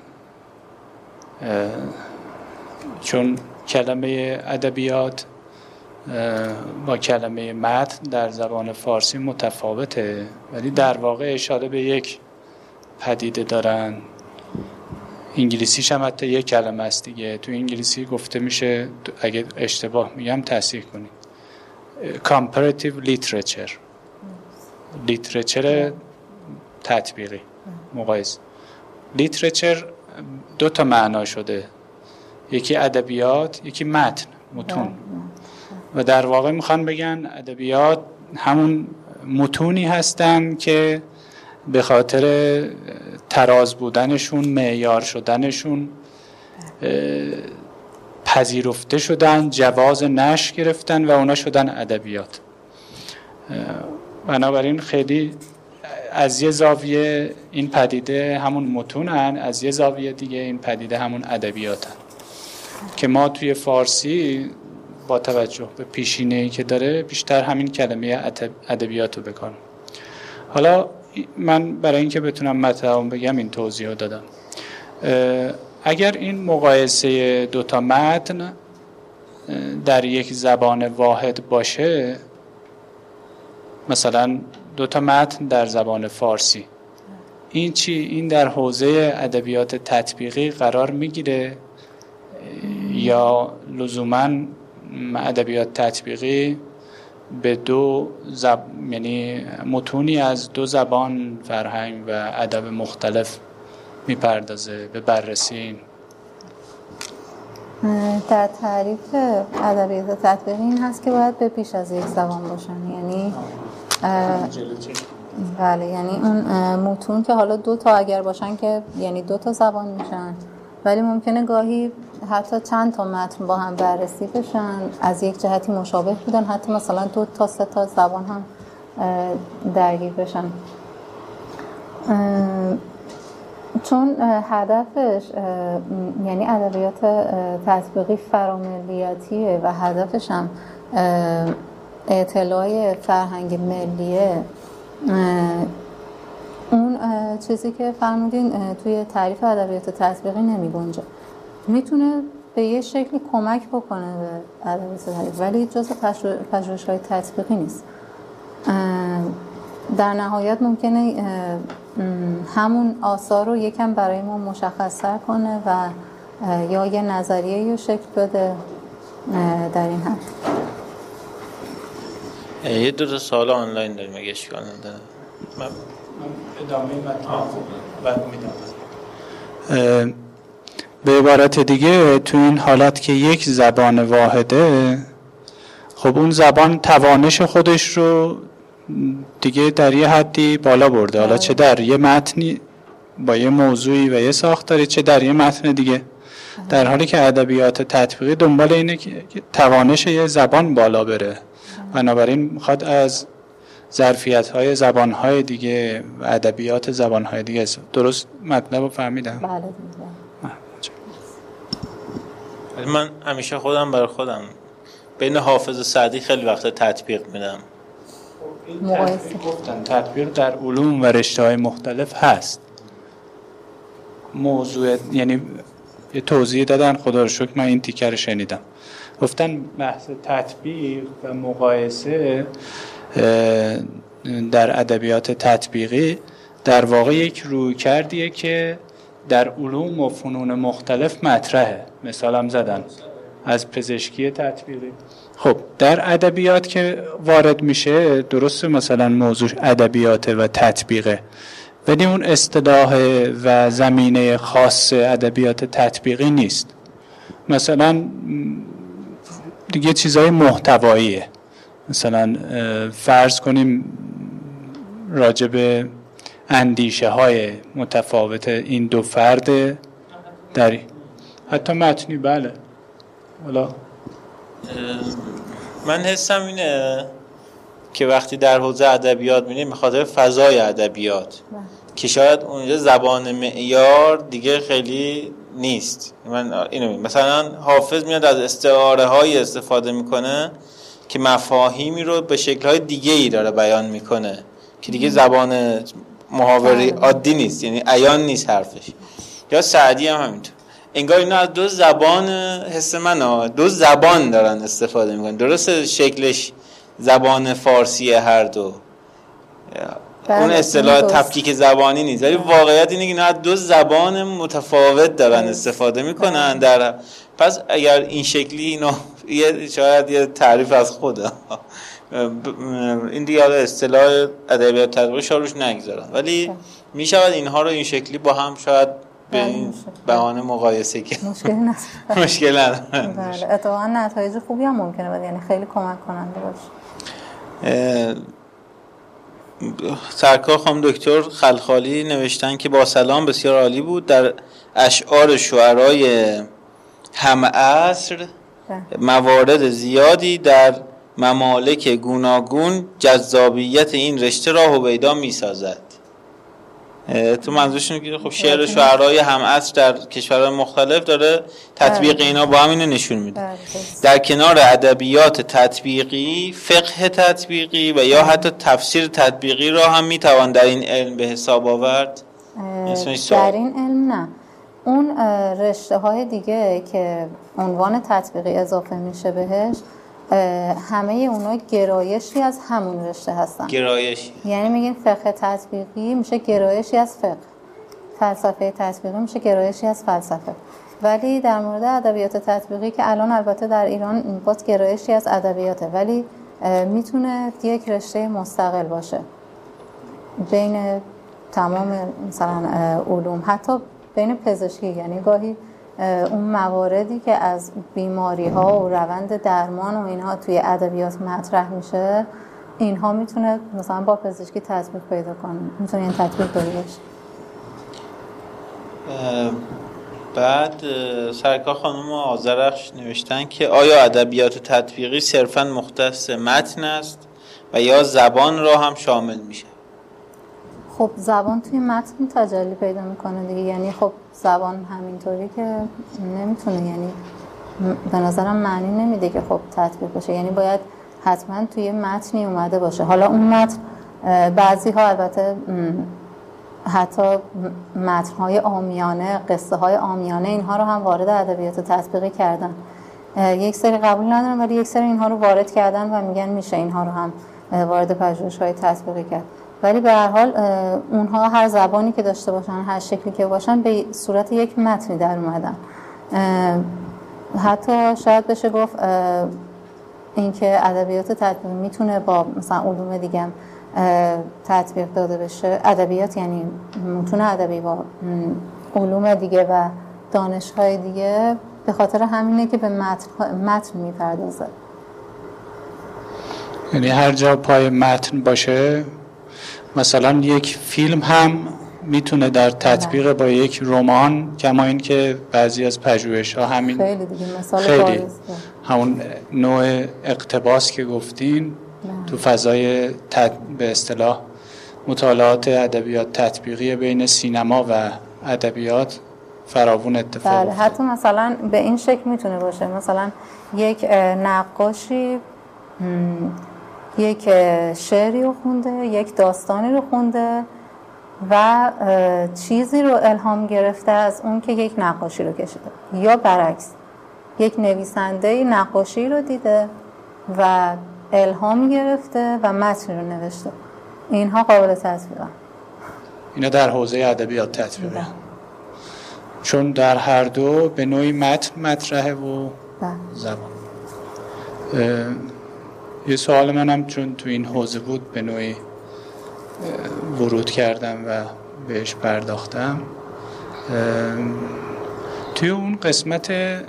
چون کلمه ادبیات با کلمه متن در زبان فارسی متفاوته ولی در واقع اشاره به یک پدیده دارن. انگلیسیش هم حتی یک کلمه است دیگه، تو انگلیسی گفته میشه، اگه اشتباه میگم تصحیح کنید، comparative literature، لیترچر تطبیقی، مقایسه. لیترچر دو تا معنا شده، یکی ادبیات یکی متن، متون، و در واقع میخوان بگن ادبیات همون متونی هستن که به خاطر تراز بودنشون، معیار شدنشون پذیرفته شدن، جواز نشر گرفتن و اونا شدن ادبیات. بنابراین خیلی از یه زاویه این پدیده همون متونن، از یه زاویه دیگه این پدیده همون ادبیاتن که ما توی فارسی با توجه به پیشینه‌ای که داره بیشتر همین کلمه ادبیات رو بکنم. حالا من برای اینکه بتونم مطلبم بگم این توضیح رو دادم. اگر این مقایسه دوتا متن در یک زبان واحد باشه، مثلا دوتا متن در زبان فارسی، این چی؟ این در حوزه ادبیات تطبیقی قرار میگیره یا لزوماً ادبیات تطبیقی به یعنی متونی از دو زبان، فرهنگ و ادب مختلف میپردازه به بررسی این؟ در تعریف ادبیات تطبیقی این هست که باید به پیش از یک زبان باشن، یعنی بله، یعنی اون متون که حالا دو تا اگر باشن که یعنی دو تا زبان میشن، ولی ممکنه گاهی حتی چند تا متن با هم بررسی بشن، از یک جهتی مشابه بودن، حتی مثلا 2 تا 3 تا زبان هم درگیر بشن، چون هدفش یعنی ادبیات تطبیقی فراملیتیه و هدفش هم اطلاع فرهنگ ملیه. اون چیزی که فرمودین توی تعریف ادبیات تطبیقی نمی گنجه. میتونه به یه شکلی کمک بکنه به ادبیات تطبیقی، ولی جزء پژوهش‌های تطبیقی نیست. در نهایت ممکنه همون آثار رو یکم برای ما مشخص‌تر کنه و یا یه نظریه رو شکل بده در این حد. یه 2 سال آنلاین داریم اگه اشکال نداره. من ادامه بعد میدم. به عبارت دیگه تو این حالت که یک زبان واحده، خب اون زبان توانش خودش رو دیگه در یه حدی بالا برده، حالا چه در یه متنی با یه موضوعی و یه ساختاری، چه در یه متن دیگه، در حالی که ادبیات تطبیقی دنبال اینه که توانش یه زبان بالا بره، بنابراین میخواد از ظرفیت‌های زبان‌های دیگه و ادبیات زبان‌های دیگه. درست مطلب رو فهمیدم؟ بله. من همیشه خودم برای خودم بین حافظ و سعدی خیلی وقت تطبیق میدم. تطبیق در علوم و رشته‌های مختلف هست. موضوع یعنی یه توضیح دادن، خدا رو شکر من این تیکر رو شنیدم. گفتن بحث تطبیق و مقایسه در ادبیات تطبیقی در واقع یک رویکردیه که در علوم و فنون مختلف مطرحه. مثالم زدن از پزشکی تطبیقی. خب در ادبیات که وارد میشه، درسته مثلا موضوع ادبیات و تطبیقه، ولی اون اصطلاح و زمینه خاص ادبیات تطبیقی نیست. مثلا دیگه چیزای محتواییه، مثلا فرض کنیم راجب اندیشه های متفاوت این دو فرد در حتی متنی. بله. حالا من حسم اینه که وقتی در حوزه ادبیات می‌بینیم به خاطر فضای ادبیات که شاید اونجا زبان معیار دیگه خیلی نیست. من اینو میگم، مثلا حافظ میاد از استعاره های استفاده میکنه که مفاهیمی رو به شکل‌های دیگه‌ای داره بیان میکنه که دیگه زبان محاوره عادی نیست، یعنی عیان نیست حرفش. یا سعدی هم همینطور، انگار اینا از دو زبان، حس من دو زبان دارن استفاده میکنن. درسته شکلش زبان فارسی هر دو، اون اصطلاح تفکیک زبانی نیست، ولی واقعیت اینه که اینا از دو زبان متفاوت دارن استفاده میکنن. پس اگر این شکلی اینا شاید یه تعریف از خوده این دیگه اصطلاح ادبیات تطبیقی روش نگذارن، ولی میشود اینها رو این شکلی با هم شاید به این بهانه مقایسه کرد. مشکل نداره. بله، اتفاقا نتایج خوبی هم ممکنه باشه، یعنی خیلی کمک کننده باشه. سرکار خانم دکتر خلخالی نوشتن که با سلام بسیار عالی بود. در اشعار شعرای همعصر موارد زیادی در ممالک گوناگون جذابیت این رشته را هویدا می‌سازد. تو منظورشون که خب شعر شعرای همعصر در کشورهای مختلف داره تطبیق اینا با همین نشون میده. در کنار ادبیات تطبیقی، فقه تطبیقی و یا حتی تفسیر تطبیقی را هم میتوان در این علم به حساب آورد. در این علم نه، اون رشته های دیگه که عنوان تطبیقی اضافه میشه بهش، همه اونا گرایشی از همون رشته هستن. گرایشی یعنی میگین فقه تطبیقی میشه گرایشی از فقه، فلسفه تطبیقی میشه گرایشی از فلسفه. ولی در مورد ادبیات تطبیقی که الان البته در ایران باز گرایشی از ادبیاته، ولی میتونه یک رشته مستقل باشه بین تمام مثلا علوم، حتی بین پزشکی. یعنی گاهی اون مواردی که از بیماری ها و روند درمان و اینها توی ادبیات مطرح میشه، اینها میتونه مثلا با پزشکی تطبیق پیدا کنه، میتونه این تطبیق داشته باشه. بعد سرکار خانم آذرخش نوشتن که آیا ادبیات تطبیقی صرفاً مختص متن است و یا زبان را هم شامل میشه؟ خب زبان توی متن تجلی پیدا میکنه دیگه. یعنی خب زبان همینطوری که نمیتونه، یعنی به نظرم معنی نمیده که خب تطبیق بشه. یعنی باید حتما توی متنی اومده باشه. حالا اون متن بعضی ها البته حتی متن‌های عامیانه، قصه های عامیانه، اینها رو هم وارد ادبیات تطبیقی کردن. یک سری قبول ندارن ولی یک سری اینها رو وارد کردن و میگن میشه اینها رو هم وارد پژوهش‌های تطبیقی کرد. ولی به هر حال اونها هر زبانی که داشته باشن، هر شکلی که باشن، به صورت یک متنی در اومدن. حتی شاید بشه گفت اینکه ادبیات تطبیقی میتونه با مثلا علوم دیگه هم تطبیق داده بشه. ادبیات یعنی متون ادبی با علوم دیگه و دانش‌های دیگه، به خاطر همینه که به متن میپردازه. یعنی هر جا پای متن باشه، مثلا یک فیلم هم میتونه در تطبیق با یک رمان، کما این که بعضی از پژوهش‌ها همین خیلی دیگه مثال خیلی همون نوع اقتباس که گفتین تو فضای به اصطلاح مطالعات ادبیات تطبیقی بین سینما و ادبیات فراوون اتفاق بله. افتاد. حتی مثلا به این شکل میتونه باشه، مثلا یک نقاشی یک شعری رو خونده، یک داستانی رو خونده و چیزی رو الهام گرفته از اون که یک نقاشی رو کشیده، یا برعکس یک نویسنده نقاشی رو دیده و الهام گرفته و متن رو نوشته. اینها قابل تطبیقه. اینا در حوزه ادبیات تطبیقی، چون در هر دو به نوعی متن مطرحه و زبان. یه سوال منم چون تو این حوزه بود به نوعی ورود کردم و بهش پرداختم. توی اون قسمت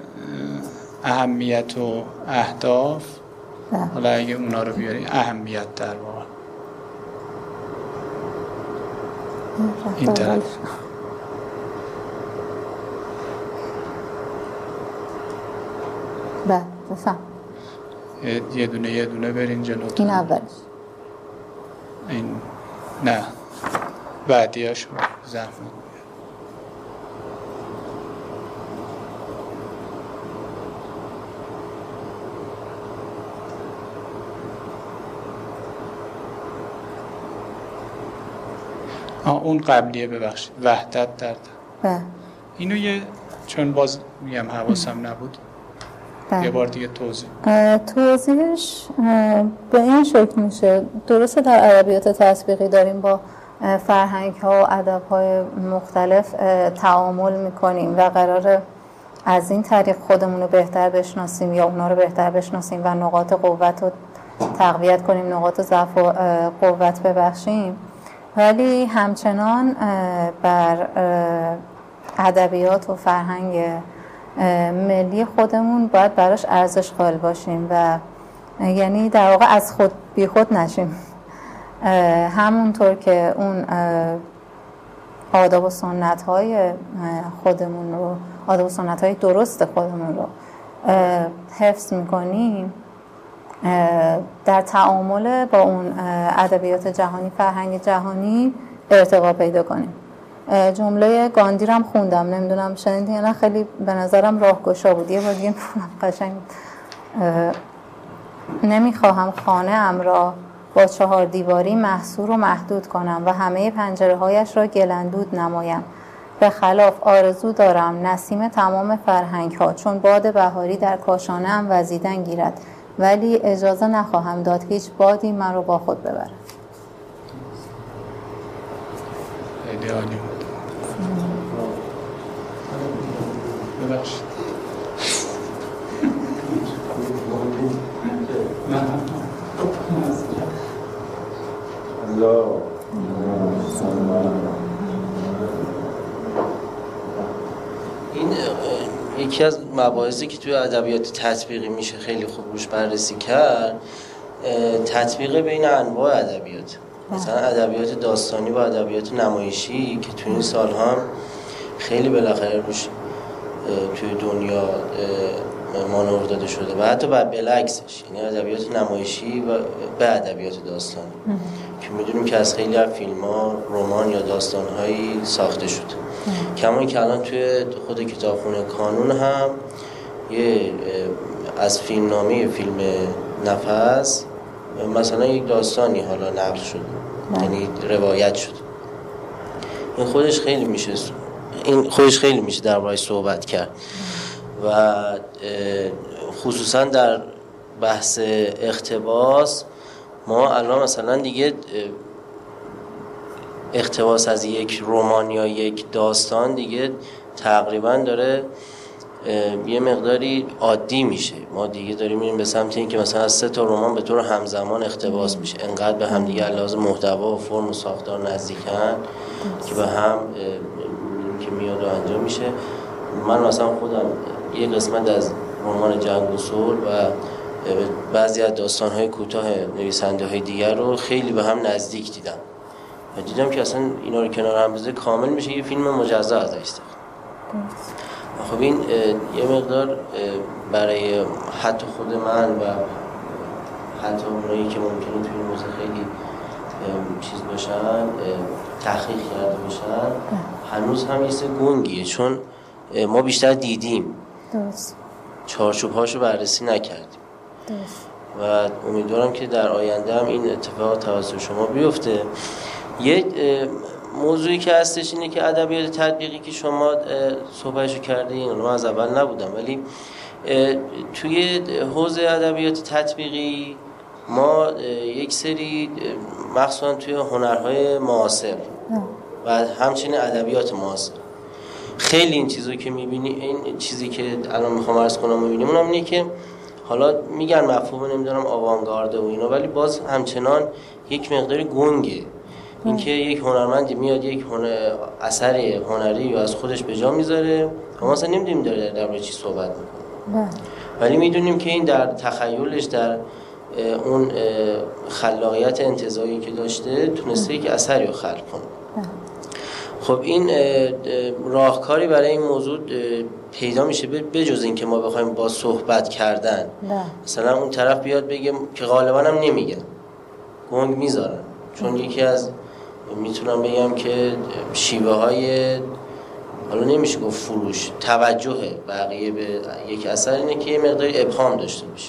اهمیت و اهداف، حالا اگه اونا رو بیاریم، اهمیت در واقع این طرف بفهم یه دونه برین جلو. این اولش، این نه بعدیاشو زحمت. اون قبلیه، ببخشید، وحدت در اینو چون باز میگم حواسم نبود، یه بار دیگه توضیحش به این شکل میشه. درسته در ادبیات تطبیقی داریم با فرهنگ ها و ادب های مختلف تعامل میکنیم و قراره از این طریق خودمون رو بهتر بشناسیم یا اونا رو بهتر بشناسیم و نقاط قوت رو تقویت کنیم، نقاط ضعف و قوت ببخشیم. ولی همچنان بر ادبیات و فرهنگ ملی خودمون باید براش ارزش قائل باشیم و یعنی در واقع از خود بی خود نشیم. همونطور که اون آداب و سنت های خودمون رو آداب و سنت‌های درست خودمون رو حفظ می‌کنیم، در تعامل با اون ادبیات جهانی، فرهنگ جهانی ارتقا پیدا کنیم. جمله گاندی رو هم خوندم، نمیدونم شنیدین یا نه، خیلی به نظرم راهگشا بود. یه بار دیگه قشنگ نمیخواهم خانه ام را با 4 دیواری محصور و محدود کنم و همه پنجره هایش را گلندود نمایم. به خلاف آرزو دارم نسیم تمام فرهنگ ها چون باد بهاری در کاشانه ام وزیدن گیرد، ولی اجازه نخواهم داد هیچ بادی من رو با خود ببرد. خیلی عالی بود. ببخشید. این یکی از مباحثی که توی ادبیات تطبیقی میشه خیلی خوب روش بررسی کرد، تطبیق بین انواع ادبیات. مثلا ادبیات داستانی با ادبیات نمایشی که توی این سالها هم خیلی بالاخره روش توی دنیا مانور داده شده و حتی بالعکسش، یعنی ادبیات نمایشی و به ادبیات داستانی که میدونیم که از خیلی از فیلم‌ها رمان یا داستان‌هایی ساخته شده. کما اینکه الان توی خود کتابخونه کانون هم یه از فیلمنامه فیلم نفس مثلا یک داستانی حالا نقل شده، یعنی روایت شده. این خودش خیلی میشه درباره‌اش صحبت کرد و خصوصا در بحث اقتباس ما الان مثلا دیگه اقتباس از یک رمان یا یک داستان دیگه تقریبا داره یه مقداری عادی میشه. ما دیگه داریم میریم به سمت این که مثلا از 3 تا رمان به طور همزمان اقتباس میشه، انقدر به هم دیگه علاوه محتوا و فرم و ساختار نزدیکن که به هم که میاد و انجام میشه. من مثلا خودم یه قسمت از رمان جنگ و صلح و بعضی از داستان‌های کوتاه نویسنده‌های دیگر رو خیلی به هم نزدیک دیدم و دیدم که اصلا اینا رو کنار هم بذاری کامل میشه یه فیلم مجزا ازش ساخت. خب این یه مقدار برای حتی خود من و حتی اونایی که ممکنه توی این موضوع خیلی چیز باشن، تحقیق کرده باشن، هنوز هم یه سه گنگیه، چون ما بیشتر دیدیم، چارچوب‌هاشو بررسی نکردیم و امیدوارم که در آینده هم این اتفاق توسط شما بیفته. یه موضوعی که هستش اینه که ادبیات تطبیقی که شما صحبتشو کردین، من از اول نبودم، ولی توی حوزه ادبیات تطبیقی ما یک سری مخصوصا توی هنرهای معاصر و همچنین ادبیات معاصر خیلی این چیزو که می‌بینی، این چیزی که الان میخوام عرض کنم می‌بینیم اونم اینه که حالا میگن مفهوم نمیدونم آوانگارد و اینا، ولی باز همچنان یک مقداری گنگه. اینکه یک هنرمندی میاد یک اثر هنری رو از خودش به جا میذاره، ما اصلا نمیدونیم داره درباره چی صحبت میکنه، ولی میدونیم که این در تخیلش، در اون خلاقیت انتزاعی که داشته، تونسته یک اثری رو خلق کنه. خب این راهکاری برای این موضوع پیدا میشه بجز این که ما بخوایم با صحبت کردن. مثلا اون طرف بیاد بگه که غالبا هم نمیگن، گنگ میذارن، چون یکی از میتونم بگم که شیوه های، حالا نمیشه گفت فروش، توجه بقیه به یک اثر اینه که یه مقداری ابهام داشته باشه.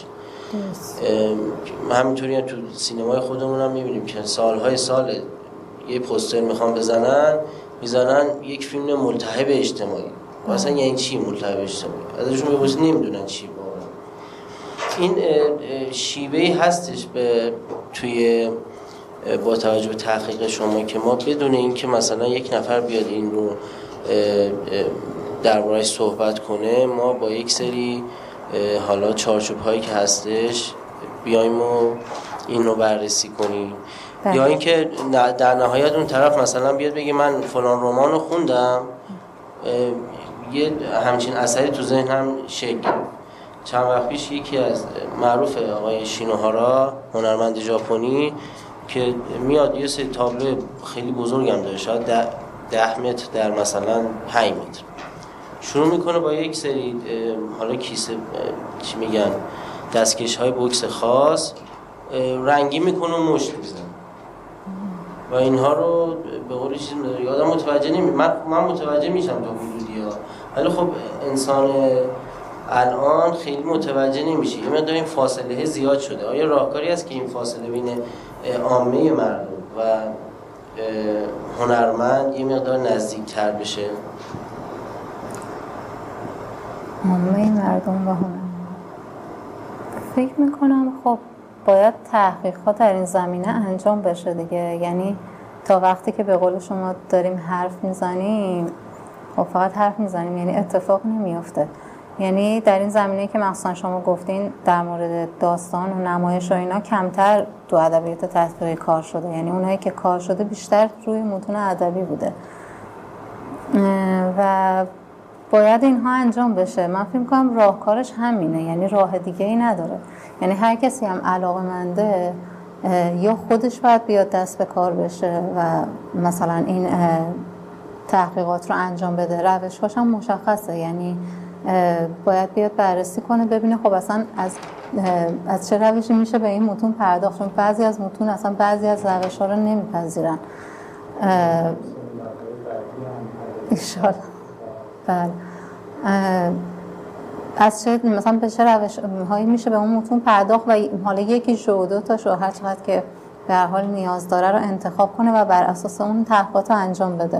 همینطوری هم تو سینمای خودمون هم میبینیم که سالهای سال یه پوستر میخوام بزنن، میزنن یک فیلم ملتهب اجتماعی. مثلا یعنی چی ملتهب اجتماعی؟ ازشون بپرسید نمیدونن چی واقعا. این شیوهی هستش به توی با توجه به تحقیق شما که ما بدون اینکه مثلا یک نفر بیاد این رو درباره‌اش صحبت کنه، ما با یک سری حالا چارچوب هایی که هستش بیایم و این رو بررسی کنیم. یا اینکه در نهایت اون طرف مثلا بیاد بگه من فلان رمان رو خوندم، یه همچین اثری تو ذهنم شکل. چند وقت پیش یکی از معروف آقای شینوهارا، هنرمند ژاپنی که میاد یه سری تابلو خیلی بزرگ هم داره، شاید 10 متر در مثلا 5 متر شروع میکنه با یک سری حالا کیسه چی میگن دستکش های بوکس خاص رنگی میکنه و مشت میزنه و اینها رو به قول چیز یادم متوجه من متوجه میشم تا حدودی ها، ولی خب انسان الان خیلی متوجه نمیشه. یه مقدار این فاصله زیاد شده. آیا راهکاری هست که این فاصله بین عامه مردم و هنرمند یه مقدار نزدیک‌تر بشه؟ عامه مردم و هنرمند فکر میکنم خب باید تحقیقات در این زمینه انجام بشه دیگه. یعنی تا وقتی که به قول شما داریم حرف میزنیم خب فقط حرف میزنیم، یعنی اتفاق نمیافته. یعنی در این زمینه که مثلا شما گفتین در مورد داستان و نمایش و اینا کمتر تو ادبیات تطبیقی کار شده، یعنی اونایی که کار شده بیشتر روی متون ادبی بوده و باید اینها انجام بشه. من فکر می‌کنم راهکارش همینه، یعنی راه دیگه ای نداره. یعنی هر کسی هم علاقه‌منده یا خودش باید بیاد دست به کار بشه و مثلا این تحقیقات رو انجام بده. روش‌هاش هم مشخصه، یعنی باید بیاد بررسی کنه ببینه خب اصلا از چه روشی میشه به این متون پرداخت، چون بعضی از متون اصلا بعضی از روش‌ها رو نمیپذیرن. انشالله بله. از چه مثلا به چه روش‌هایی میشه به اون متون پرداخت و حالا یکیش و دو تاشو هر چقدر که به هر حال نیاز داره رو انتخاب کنه و بر اساس اون تحقیقات رو انجام بده.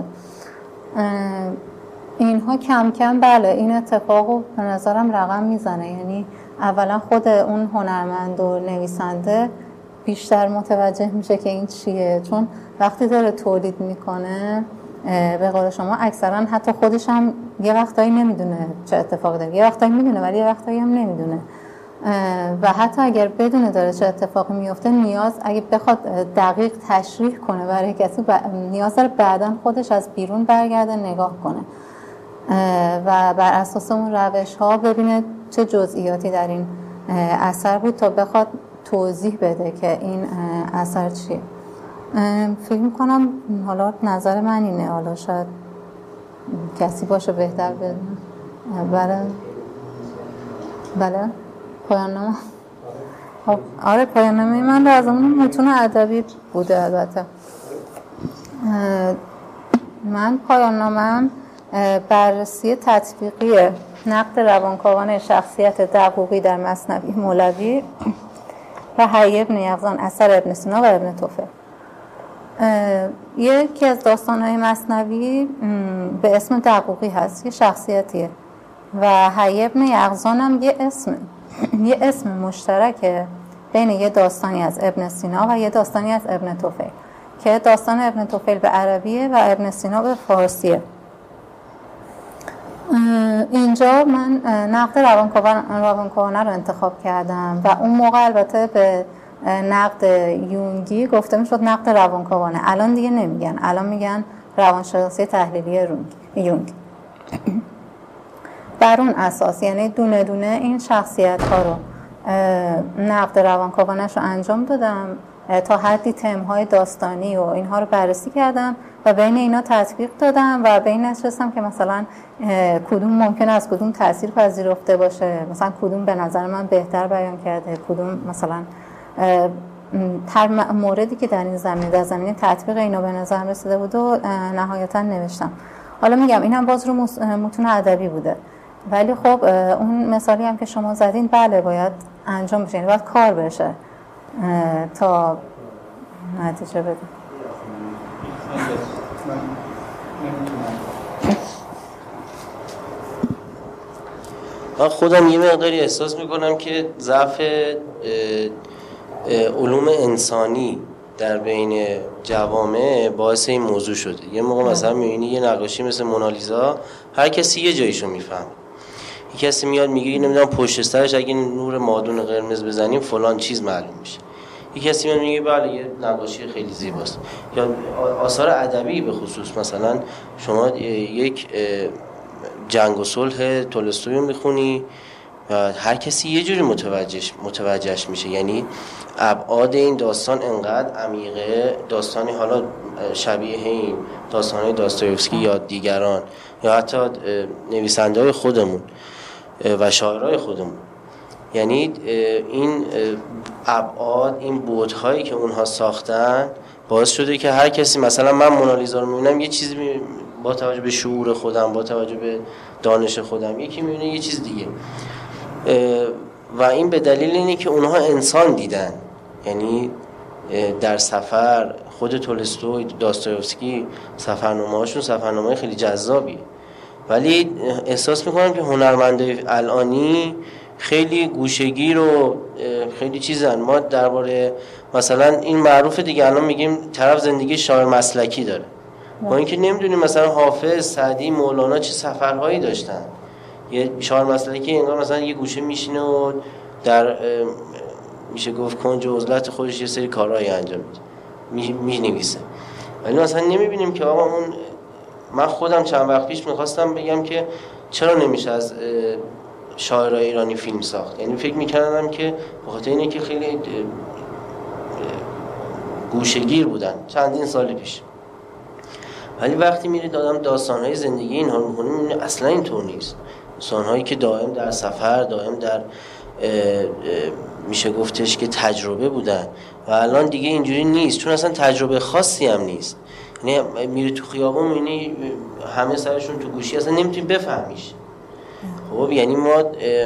اینها کم کم بله این اتفاقو به نظرم رقم میزنه. یعنی اولا خود اون هنرمند و نویسنده بیشتر متوجه میشه که این چیه، چون وقتی داره تولید میکنه به قول شما اکثرا حتی خودش هم یه وقتایی نمیدونه چه اتفاقی داره، یه وقتایی میدونه ولی یه وقتایی هم نمیدونه و حتی اگر بدونه داره چه اتفاقی میفته نیاز اگه بخواد دقیق تشریح کنه برای کسی نیاز داره بعداً خودش از بیرون برگرده نگاه کنه و بر اساس اون روش ها ببینه چه جزئیاتی در این اثر بود تا بخواد توضیح بده که این اثر چیه. فکر میکنم حالا نظر من اینه، حالا شاید کسی باشه بهتر بدونه. بله پایان نامه. آره پایان نامه من لازم متون ادبی بوده. البته من پایان نامه‌ام بررسی تطبیقی نقد روانکاوانه شخصیت دقوقی در مثنوی مولوی و حی ابن یقظان اثر ابن سینا و ابن طفیل. یکی از داستان‌های مثنوی به اسم دقوقی هست، یه شخصیتیه و حی ابن یقظان هم یه اسم مشترکه بین یه داستانی از ابن سینا و یه داستانی از ابن طفیل که داستان ابن طفیل به عربیه و ابن سینا به فارسیه. اینجا من نقد روانکاوانه رو انتخاب کردم و اون موقع البته به نقد یونگی گفته میشد نقد روانکاوانه، الان دیگه نمیگن، الان میگن روانشناسی تحلیلی یونگ. بر اون اساس یعنی دونه دونه این شخصیت ها رو نقد روانکاوانش رو انجام دادم تا حدی تمهای داستانی و اینها رو بررسی کردم و بین اینا تطبیق دادم و به این نشستم که مثلا کدوم ممکن از کدوم تأثیر پذیرفته باشه، مثلا کدوم به نظر من بهتر بیان کرده، کدوم مثلا هر موردی که در این زمینه تطبیق اینا به نظر رسیده بود و نهایتا نوشتم. حالا میگم اینم باز رو متون ادبی بوده، ولی خب اون مثالی هم که شما زدین بله باید انجام بشه، باید کار بشه تا نتیجه بده. من خودم یه مقداری احساس میکنم که ضعف علوم انسانی در بین جوامع باعث این موضوع شده. یه موقع مثلا میبینی یه نقاشی مثل مونالیزا هر کسی یه جایشو میفهمه. یه کسی میاد میگه نمیدونم پشت سرش اگه نور مادون قرمز بزنیم فلان چیز معلوم میشه. یه کسی میاد میگه بله یه نقاشی خیلی زیباست. یا آثار ادبی به خصوص مثلا شما یک جنگ و صلح تولستوی رو میخونی و هر کسی یه جوری متوجهش میشه. یعنی ابعاد این داستان انقدر عمیقه، داستانی حالا شبیه این داستان‌های داستایوفسکی یا دیگران یا حتی نویسنده‌های خودمون و شاعرای خودمون. یعنی این ابعاد، این بعدهایی که اونها ساختن باعث شده که هر کسی، مثلا من مونالیزا رو میبینم یه چیزی با توجه به شعور خودم، با توجه به دانش خودم، یکی میبینه یه چیز دیگه، و این به دلیل اینه که اونها انسان دیدن. یعنی در سفر خود تولستوی، داستایوفسکی، سفرنامه‌هاشون سفرنامه‌های خیلی جذابی، ولی احساس میکنم که هنرمندای الانی خیلی گوشه‌گیر و خیلی چیزن. ما درباره مثلا این معروفه دیگه، الان میگیم طرف زندگی شاعر مسلکی داره، ما اینکه نمیدونیم مثلا حافظ، سعدی، مولانا چه سفرهایی داشتن. یه شاعر مسلکی انگار مثلا یه گوشه میشینه و در میشه گفت کنج و عزلت خودش یه سری کارهایی انجام میده، مینویسه، ولی مثلا نمیبینیم که آقا اون. من خودم چند وقت پیش میخواستم بگم که چرا نمیشه از شاعرای ایرانی فیلم ساخت. یعنی فکر میکردم که بخاطر اینه که خیلی گوشه‌گیر بودن چندین سال پیش، ولی وقتی میرید آدم داستانهای زندگی اینها رو میخونه میبینه اصلا اینطور نیست. داستانهایی که دائم در سفر، دائم در میشه گفتش که تجربه بودن و الان دیگه اینجوری نیست، چون اصلا تجربه خاصی هم نیست. یعنی میری تو خیابون میبینی همه سرشون تو گوشی، اصلا نمیتونی بفهمیش. خب یعنی ما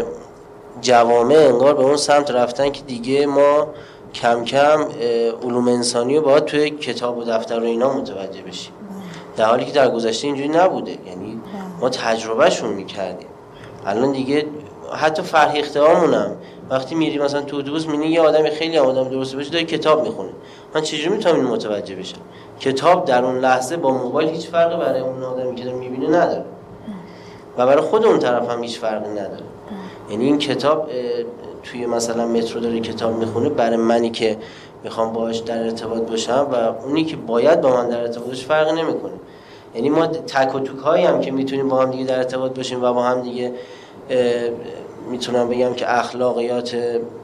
جوامع انگار به اون سمت رفتن که دیگه ما کم کم علوم انسانی رو باید توی کتاب و دفتر و اینا متوجه بشیم، در حالی که در گذشته اینجوری نبوده. یعنی ما تجربهشون میکردیم. الان دیگه حتی فرهیخته هامونم وقتی میری مثلا تو اتوبوس میبینی یه آدمی خیلی آدم درسته باشه داره کتاب میخونه، من چجوری میتونم این متوجه بشم؟ کتاب در اون لحظه با موبایل هیچ فرقی برای اون آدمی که داره میبینه نداره و برای خود اون طرف هم هیچ فرقی نداره. یعنی این کتاب توی مثلا مترو داره کتاب میخونه، برای منی که میخوام باهاش در ارتباط باشم و اونی که باید با من در ارتباط باشه فرقی نمیکنه. یعنی ما تک و توک هایی هم که میتونیم با هم دیگه در ارتباط باشیم و با هم دیگه میتونم بگم که اخلاقیات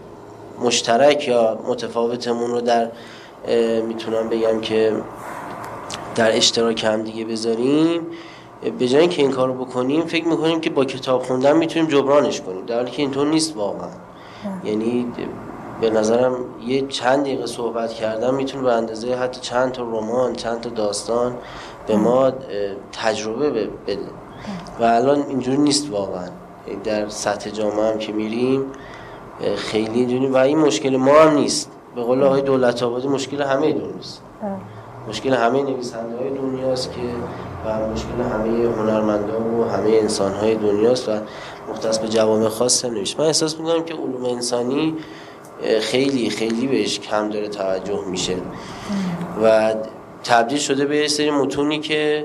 مشترک یا متفاوتمون رو در میتونم بگم که در اشتراک هم دیگه بذاریم، به جای اینکه این کارو بکنیم فکر میکنیم که با کتاب خوندن میتونیم جبرانش کنیم، در حالی که اینطور نیست واقعا. یعنی به نظرم یه چند دقیقه صحبت کردن میتونه به اندازه حتی چند تا رمان، چند تا داستان به ما تجربه بده و الان اینجوری نیست واقعا. در سطح جامعه هم که میریم خیلی اینجوری و این مشکل ما هم نیست. به قول آقای دولت‌آبادی مشکل همه دنیاست، مشکل همه نویسنده‌های دنیاست که و مشکل همه هنرمندان و همه انسان‌های دنیاست و مختص به جوامع خاص نمیشه. من احساس می‌کنم که علوم انسانی خیلی خیلی بهش کم داره توجه میشه و تبدیل شده به یه سری متونی که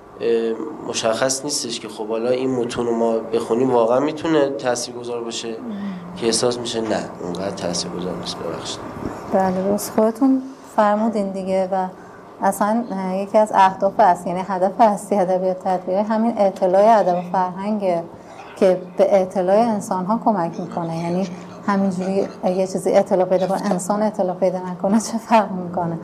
مشخص نیستش که خب حالا این متون رو ما بخونیم واقعا میتونه تاثیرگذار باشه، که احساس میشه نه اونقدر تاثیرگذار نیست. ببخشید. بله درست خودتون فرمودین دیگه و اصلا یکی از اهداف اصلی یعنی هدف اصلی ادبیات تطبیقی همین اطلاع ادب و فرهنگه که به اطلاع انسان‌ها کمک میکنه. یعنی همینجوری یه چیزی اطلاع پیدا کنه انسان اطلاع پیدا نکنه چه فرق میکنه؟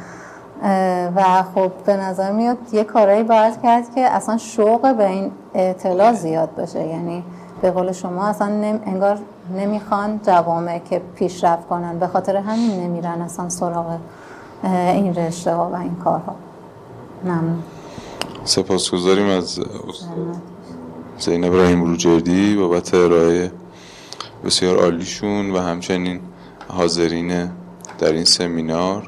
و خب به نظر میاد یه کارایی باید کرد که اصلا شوق به این اطلاع زیاد بشه. یعنی به قول شما اصلا انگار نمیخوان جوامع که پیشرفت کنن، به خاطر همین نمیرن اصلا سراغ این رشته ها و این کارها. ممنون. سپاسگزاریم از زینب رحیم روجردی بابت ارائه بسیار عالیشون و همچنین حاضرین در این سمینار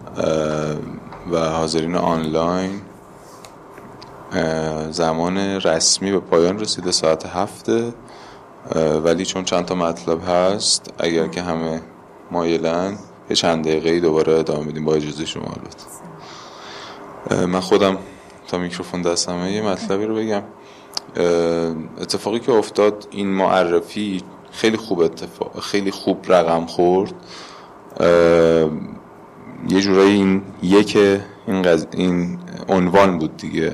و حاضرین آنلاین. زمان رسمی به پایان رسیده، ساعت 7، ولی چون چند تا مطلب هست اگر که همه مایلن یه چند دقیقه‌ای دوباره ادامه میدیم با اجازه شما. البته من خودم تا میکروفون دستمه یه مطلبی رو بگم. اتفاقی که افتاد این معرفی خیلی خوب رقم خورد. یه جورایی این عنوان بود دیگه.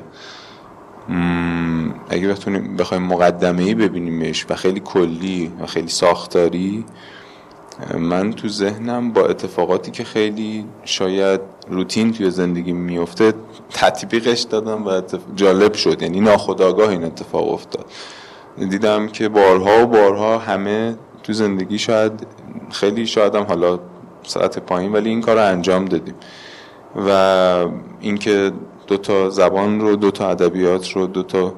اگه بخوایم مقدمه‌ای ببینیمش و خیلی کلی و خیلی ساختاری، من تو ذهنم با اتفاقاتی که خیلی شاید روتین توی زندگی میفته تطبیقش دادم و جالب شد، یعنی ناخودآگاه این اتفاق افتاد. دیدم که بارها و بارها همه تو زندگی شاید هم حالا سطح پایین ولی این کار رو انجام دادیم و اینکه 2 زبان رو 2 ادبیات رو 2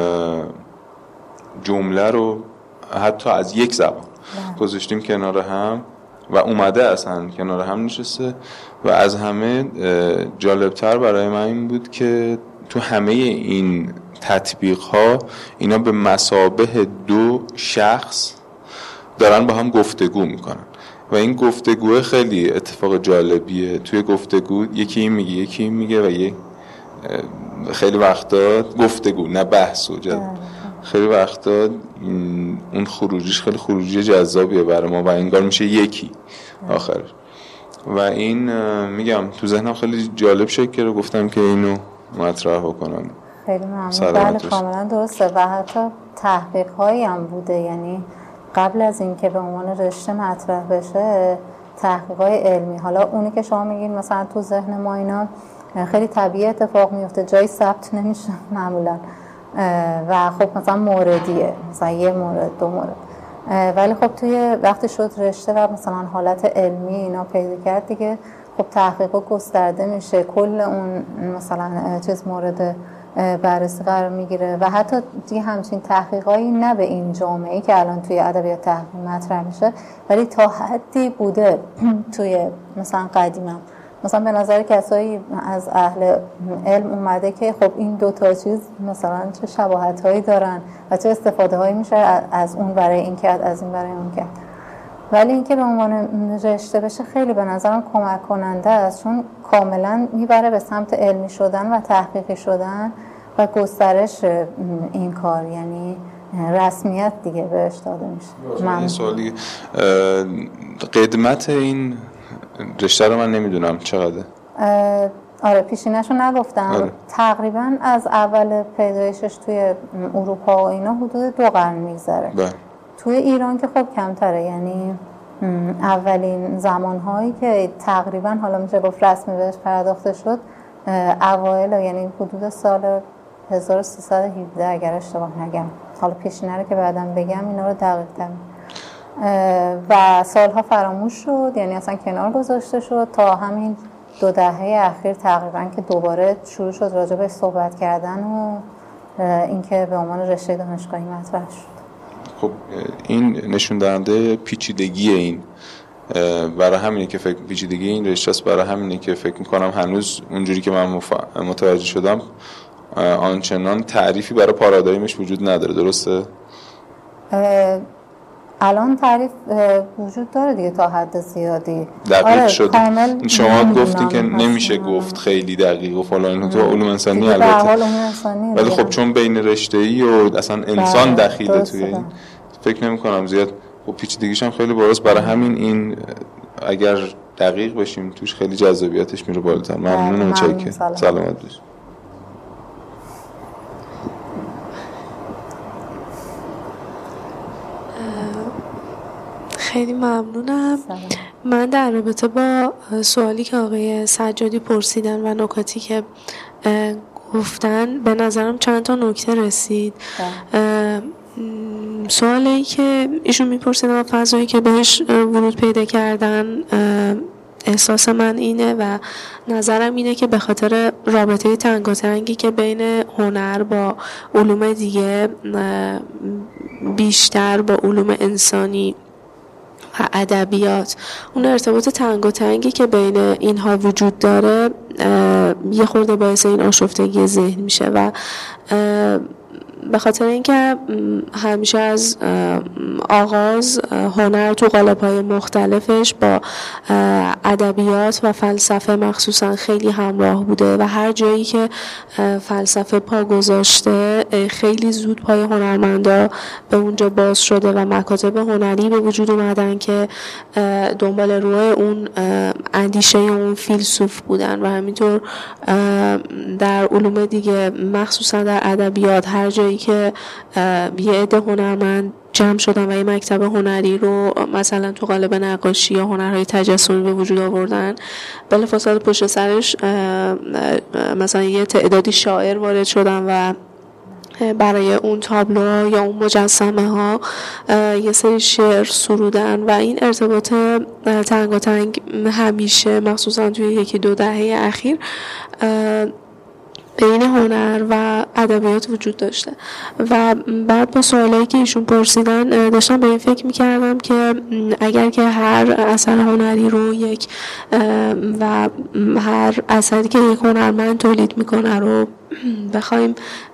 جمله رو حتی از 1 زبان گذاشتیم کنار هم و اومده اصلا کنار هم نشسته و از همه جالبتر برای من این بود که تو همه این تطبیق ها اینا به مثابه 2 شخص دارن با هم گفتگو میکنن و این گفتگو خیلی اتفاق جالبیه. توی گفتگو یکی این میگه یکی این میگه و خیلی وقتا گفتگو نه بحث و خیلی وقتا اون خروجیش خیلی خروجی جذابیه برای ما و انگار میشه یکی آخرش و این میگم تو ذهنم خیلی جالب شد که رو گفتم که اینو مطرح بکنم. خیلی ممنون. بله کاملا درسته و حتی تحقیق هایی هم بوده، یعنی قبل از اینکه به عنوان رشته مطرح بشه تحقیقات علمی، حالا اونی که شما میگین مثلا تو ذهن ما اینا خیلی طبیعی اتفاق میفته، جایی ثبت نمیشه معمولا و خب مثلا موردیه، مثلا 1 مورد 2 مورد، ولی خب توی وقتی شد رشته و مثلا حالت علمی اینا پیدا کرد دیگه خب تحقیقات گسترده میشه، کل اون مثلا چیز مورد بررسی قرار میگیره و حتی دیگه همچین تحقیقایی نه به این جامعه‌ای که الان توی ادبیات تحقیق مطرح میشه ولی تا حدی بوده توی مثلا قدیمم. مثلا به نظر کسایی از اهل علم اومده که خب این 2 چیز مثلا چه شباهت‌هایی دارن و چه استفاده‌هایی میشه از اون برای این کرد از این برای اون کرد، ولی اینکه به عنوان رشته بشه خیلی به نظرم کمک کننده است، چون کاملا میبره به سمت علمی شدن و تحقیقی شدن و گسترش این کار، یعنی رسمیت دیگه بهش داده میشه. این سوالی قدمت این رشته رو من نمیدونم چقدره. آره پیشینشو نگفتم. آره. تقریبا از اول پیدایشش توی اروپا و اینا حدود 2 قرن میگذره. توی ایران که خب کمتره، یعنی اولین زمانهایی که تقریبا حالا میشه گفت رسمی بهش پرداخته شد اوایل، یعنی حدود سال 1317 اگر اشتباه نگم، حالا پیشینه رو که بعدم بگم اینا رو دقیق تر و سالها فراموش شد، یعنی اصلا کنار گذاشته شد تا همین 2 دهه اخیر تقریبا که دوباره شروع شد راجع به صحبت کردن و اینکه به عنوان رشته دانشگاهی مطرح شد. خب این نشون دهنده پیچیدگی این، برای همینه که پیچیدگی این رشته است، برای همینه که فکر میکنم هنوز اونجوری که من متوجه شدم آنچنان تعریفی برای پارادایمش وجود نداره. درسته؟ الان تعریف وجود داره دیگه تا حد زیادی. دقیق شد. شما گفتین که نمیشه گفت خیلی دقیق و فلان تو علوم انسانی البته، ولی خب چون بین رشته‌ای و اصلا انسان دخیله توی این فکر نمی‌کنم زیاد خب پیچیدگیش هم خیلی بالاست، برای همین این اگر دقیق باشیم توش خیلی جذابیتش میره بالاتر. ممنونم. چاکر. سلامت باشید. خیلی ممنونم. من در رابطه با سوالی که آقای سجادی پرسیدن و نکاتی که گفتن به نظرم چند تا نکته رسید. سوالی که ایشون میپرسیدن و فضایی که بهش ورود پیدا کردن، احساس من اینه و نظرم اینه که به خاطر رابطه تنگاتنگی که بین هنر با علوم دیگه، بیشتر با علوم انسانی و ادبیات، اون ارتباط تنگاتنگی که بین اینها وجود داره یه خورده باعث این آشفتگی ذهن میشه و به خاطر اینکه همیشه از آغاز هنر تو قالب‌های مختلفش با ادبیات و فلسفه مخصوصا خیلی همراه بوده و هر جایی که فلسفه پا گذاشته خیلی زود پای هنرمندا به اونجا باز شده و مکاتب هنری به وجود اومدن که دنبال روی اون اندیشه اون فیلسوف بودن و همینطور در علوم دیگه مخصوصا در ادبیات هر جایی که یه عده هنرمند جمع شدن و یه مکتب هنری رو مثلا تو قالب نقاشی یا هنرهای تجسمی به وجود آوردن، بلافاصله پشت سرش مثلا یه تعدادی شاعر وارد شدن و برای اون تابلو یا اون مجسمه ها یه سری شعر سرودن و این ارتباط تنگاتنگ همیشه مخصوصا توی 1-2 دهه اخیر بین هنر و ادبیات وجود داشته. و بعد با سوالایی که ایشون پرسیدن داشتم به این فکر میکردم که اگر که هر اثر هنری رو و هر اثری که یک هنرمند تولید میکنه رو بخوایم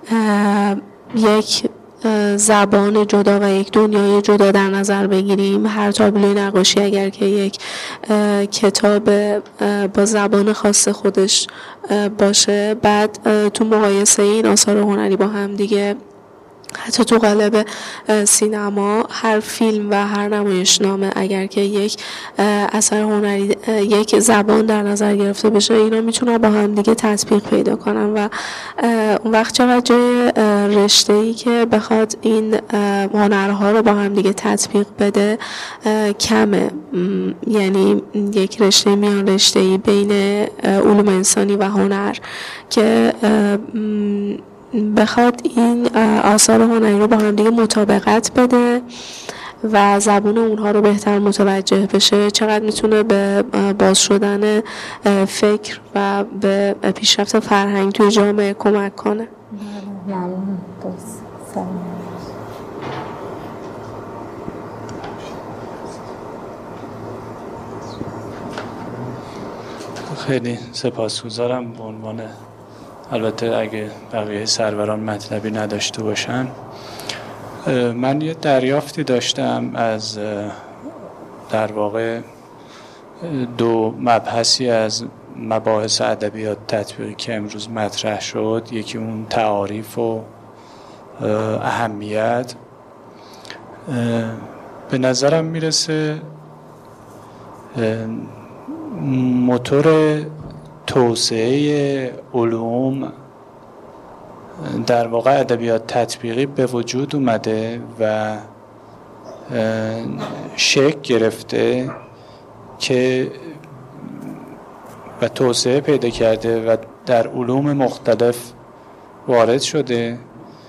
یک زبان جدا و یک دنیای جدا در نظر بگیریم، هر تابلوی نقاشی اگر که یک کتاب با زبان خاص خودش باشه، بعد تو مقایسه این آثار هنری با هم دیگه، حتی تو قالب سینما هر فیلم و هر نمایشنامه اگر که یک اثر هنری یک زبان در نظر گرفته بشه، اینا میتونن با هم دیگه تطبیق پیدا کنن و اون وقت چقدر جای رشته‌ای که بخواد این هنرها رو با هم دیگه تطبیق بده کمه. یعنی یک رشته میان رشته‌ای بین علوم انسانی و هنر که بخواد این آثار هنری رو با هم دیگه مطابقت بده و زبون اونها رو بهتر متوجه بشه، چقدر میتونه به باز شدن فکر و به پیشرفت فرهنگ توی جامعه کمک کنه. ممنون. خیلی سپاسگزارم. به عنوان البته اگه بقیه سروران مطلبی نداشته باشن، من یه دریافتی داشتم از در واقع 2 مبحثی از مباحث ادبیات تطبیقی که امروز مطرح شد. یکی اون تعاریف و اهمیت. به نظرم میرسه موتور توسعه علوم در واقع ادبیات تطبیقی به وجود اومده و شکل گرفته که و توسعه پیدا کرده و در علوم مختلف وارد شده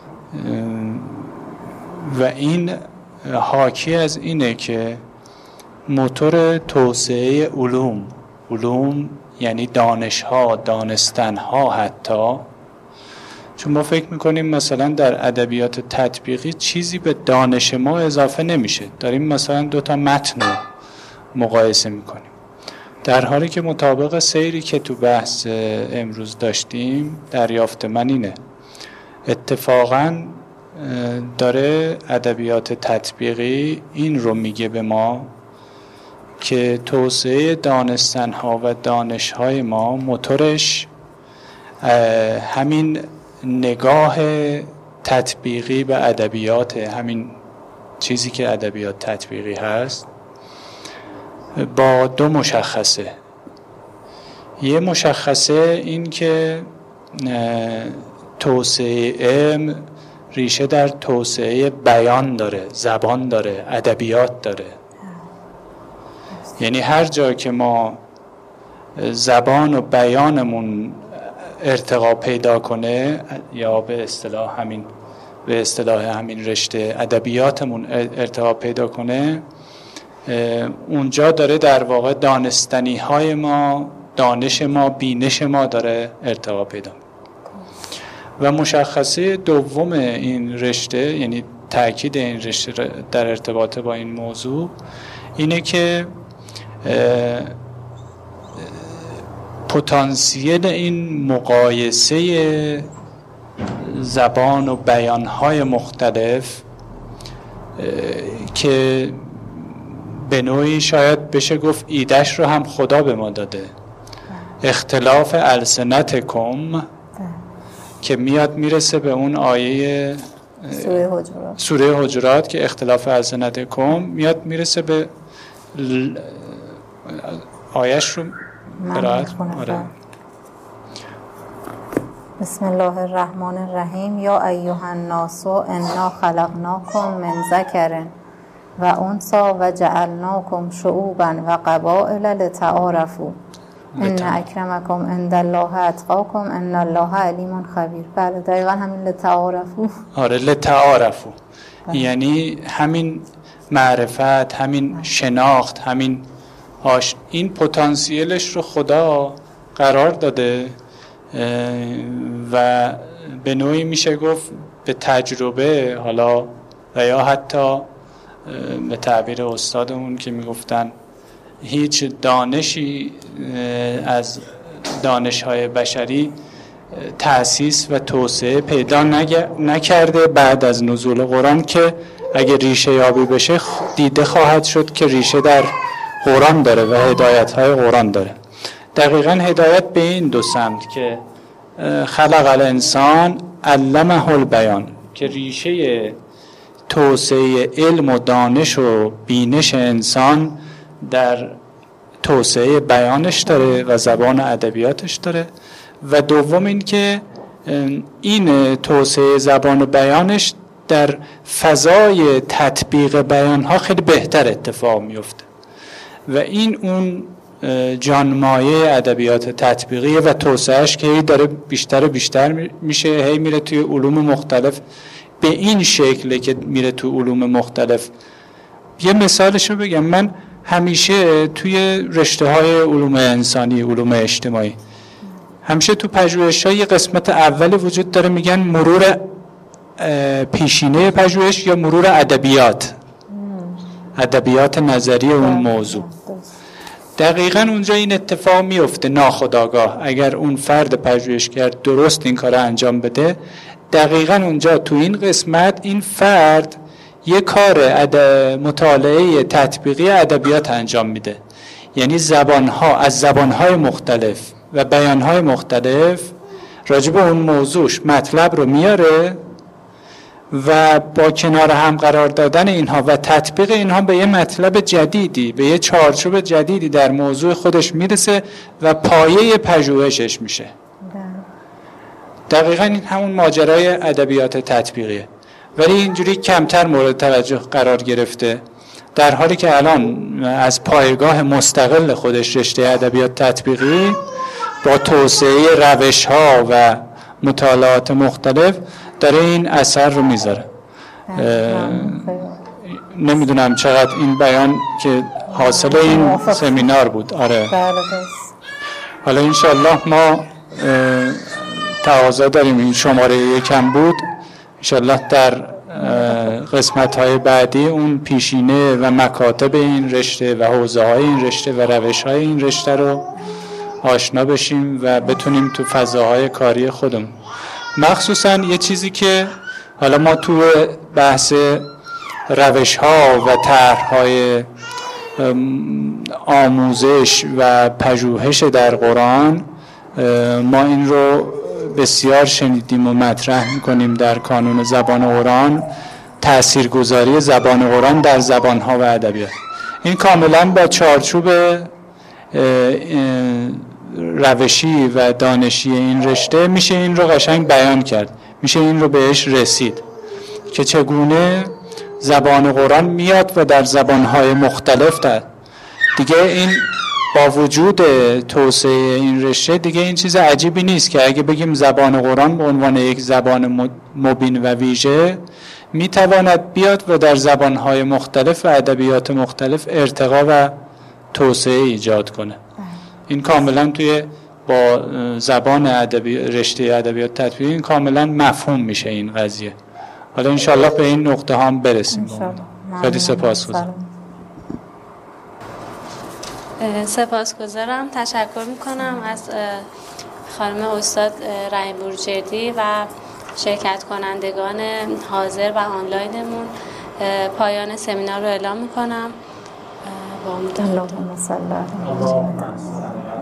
و این حاکی از اینه که موتور توسعه علوم یعنی دانش‌ها، دانستن‌ها حتی، چون ما فکر می‌کنیم مثلا در ادبیات تطبیقی چیزی به دانش ما اضافه نمیشه، داریم مثلا 2 تا متن رو مقایسه می‌کنیم، در حالی که مطابق سیری که تو بحث امروز داشتیم دریافت من اینه اتفاقاً داره ادبیات تطبیقی این رو میگه به ما که توسعه دانستن‌ها و دانش‌های ما موتورش همین نگاه تطبیقی به ادبیات، همین چیزی که ادبیات تطبیقی هست، با 2 مشخصه. یه مشخصه این که توسعه علم ریشه در توسعه بیان داره، زبان داره، ادبیات داره. یعنی هر جا که ما زبان و بیانمون ارتقا پیدا کنه یا به اصطلاح همین رشته ادبیاتمون ارتقا پیدا کنه، اونجا داره در واقع دانستنی های ما، دانش ما، بینش ما داره ارتقا پیدا کنه. و مشخصه دوم این رشته، یعنی تأکید این رشته در ارتباط با این موضوع، اینه که پتانسیل این مقایسه زبان و بیانهای مختلف که به نوعی شاید بشه گفت ایدهش رو هم خدا به ما داده، اختلاف السنتکم که میاد میرسه به اون آیه سوره حجرات که اختلاف السنتکم میاد میرسه به آیش رو برات. بسم الله الرحمن الرحیم. یا ایها الناس انا خلقناکم من ذکر و انثی و جعلناکم شعوبا و قبائل لتعارفوا ان اکرمکم عند الله اتقاکم ان الله علیم خبیر. بله دقیقا همین لتعارفوا. آره لتعارفوا یعنی همین معرفت، همین شناخت، همین این پتانسیلش رو خدا قرار داده و به نوعی میشه گفت به تجربه، حالا و یا حتی به تعبیر استادمون که میگفتن هیچ دانشی از دانش‌های بشری تأسیس و توسعه پیدا نکرده بعد از نزول قرآن که اگه ریشه یابی بشه دیده خواهد شد که ریشه در قرآن داره و هدایت‌های قرآن داره. دقیقاً هدایت به این دو سمت که خلق الانسان علمه البیان، که ریشه توسعه علم و دانش و بینش انسان در توسعه بیانش داره و زبان ادبیاتش داره، و دوم این که این توسعه زبان و بیانش در فضای تطبیق بیانها خیلی بهتر اتفاق میفته و این اون جانمایه ادبیات تطبیقیه و توسعهش که هی داره بیشتر و بیشتر میشه، هی میره توی علوم مختلف به این شکله که میره توی علوم مختلف. یه مثالش رو بگم، من همیشه توی رشته های علوم انسانی، علوم اجتماعی، همیشه تو پژوهش‌ها یه قسمت اول وجود داره میگن مرور پیشینه پژوهش یا مرور ادبیات نظری اون موضوع. دقیقاً اونجا این اتفاق میفته ناخودآگاه. اگر اون فرد پژوهشگر درست این کار انجام بده، دقیقاً اونجا تو این قسمت این فرد یک کار مطالعه تطبیقی ادبیات انجام میده، یعنی از زبانهای مختلف و بیانهای مختلف راجع به اون موضوعش مطلب رو میاره و با کنار هم قرار دادن اینها و تطبیق اینها به یه مطلب جدیدی، به یه چارچوب جدیدی در موضوع خودش میرسه و پایه پژوهشش میشه. دقیقاً این همون ماجرای ادبیات تطبیقیه، ولی اینجوری کمتر مورد توجه قرار گرفته، در حالی که الان از پایگاه مستقل خودش رشته ادبیات تطبیقی با توسعه روش‌ها و مطالعات مختلف داره این اثر رو میذاره. نمیدونم چقدر این بیان که حاصل این سمینار بود. آره. حالا انشالله ما تقاضا داریم، این شماره یکم بود، انشالله در قسمت‌های بعدی اون پیشینه و مکاتب این رشته و حوزه‌های این رشته و روش‌های این رشته رو آشنا بشیم و بتونیم تو فضاهای کاری خودمون، مخصوصا یه چیزی که حالا ما تو بحث روش‌ها و طرح‌های آموزش و پژوهش در قرآن ما این رو بسیار شنیدیم و مطرح می‌کنیم در کانون زبان قرآن، تاثیرگذاری زبان قرآن در زبان‌ها و ادبیات. این کاملا با چارچوب روشی و دانشی این رشته میشه این رو قشنگ بیان کرد، میشه این رو بهش رسید که چگونه زبان قرآن میاد و در زبان‌های مختلف دیگه این با وجود توسعه این رشته دیگه این چیز عجیبی نیست که اگه بگیم زبان قرآن به عنوان یک زبان مبین و ویژه میتواند بیاد و در زبان‌های مختلف و ادبیات مختلف ارتقا و توسعه ایجاد کنه. این کاملا توی با زبان رشته ادبیات تطبیقی این کاملا مفهوم میشه این قضیه. حالا انشالله به این نقطه هم برسیم. خیلی سپاسگزارم. سپاسگزارم. تشکر میکنم از خانم استاد رحیم بورجردی و شرکت کنندگان حاضر و آنلاینمون. پایان سمینار رو اعلام میکنم. اللهم صل علی محمد.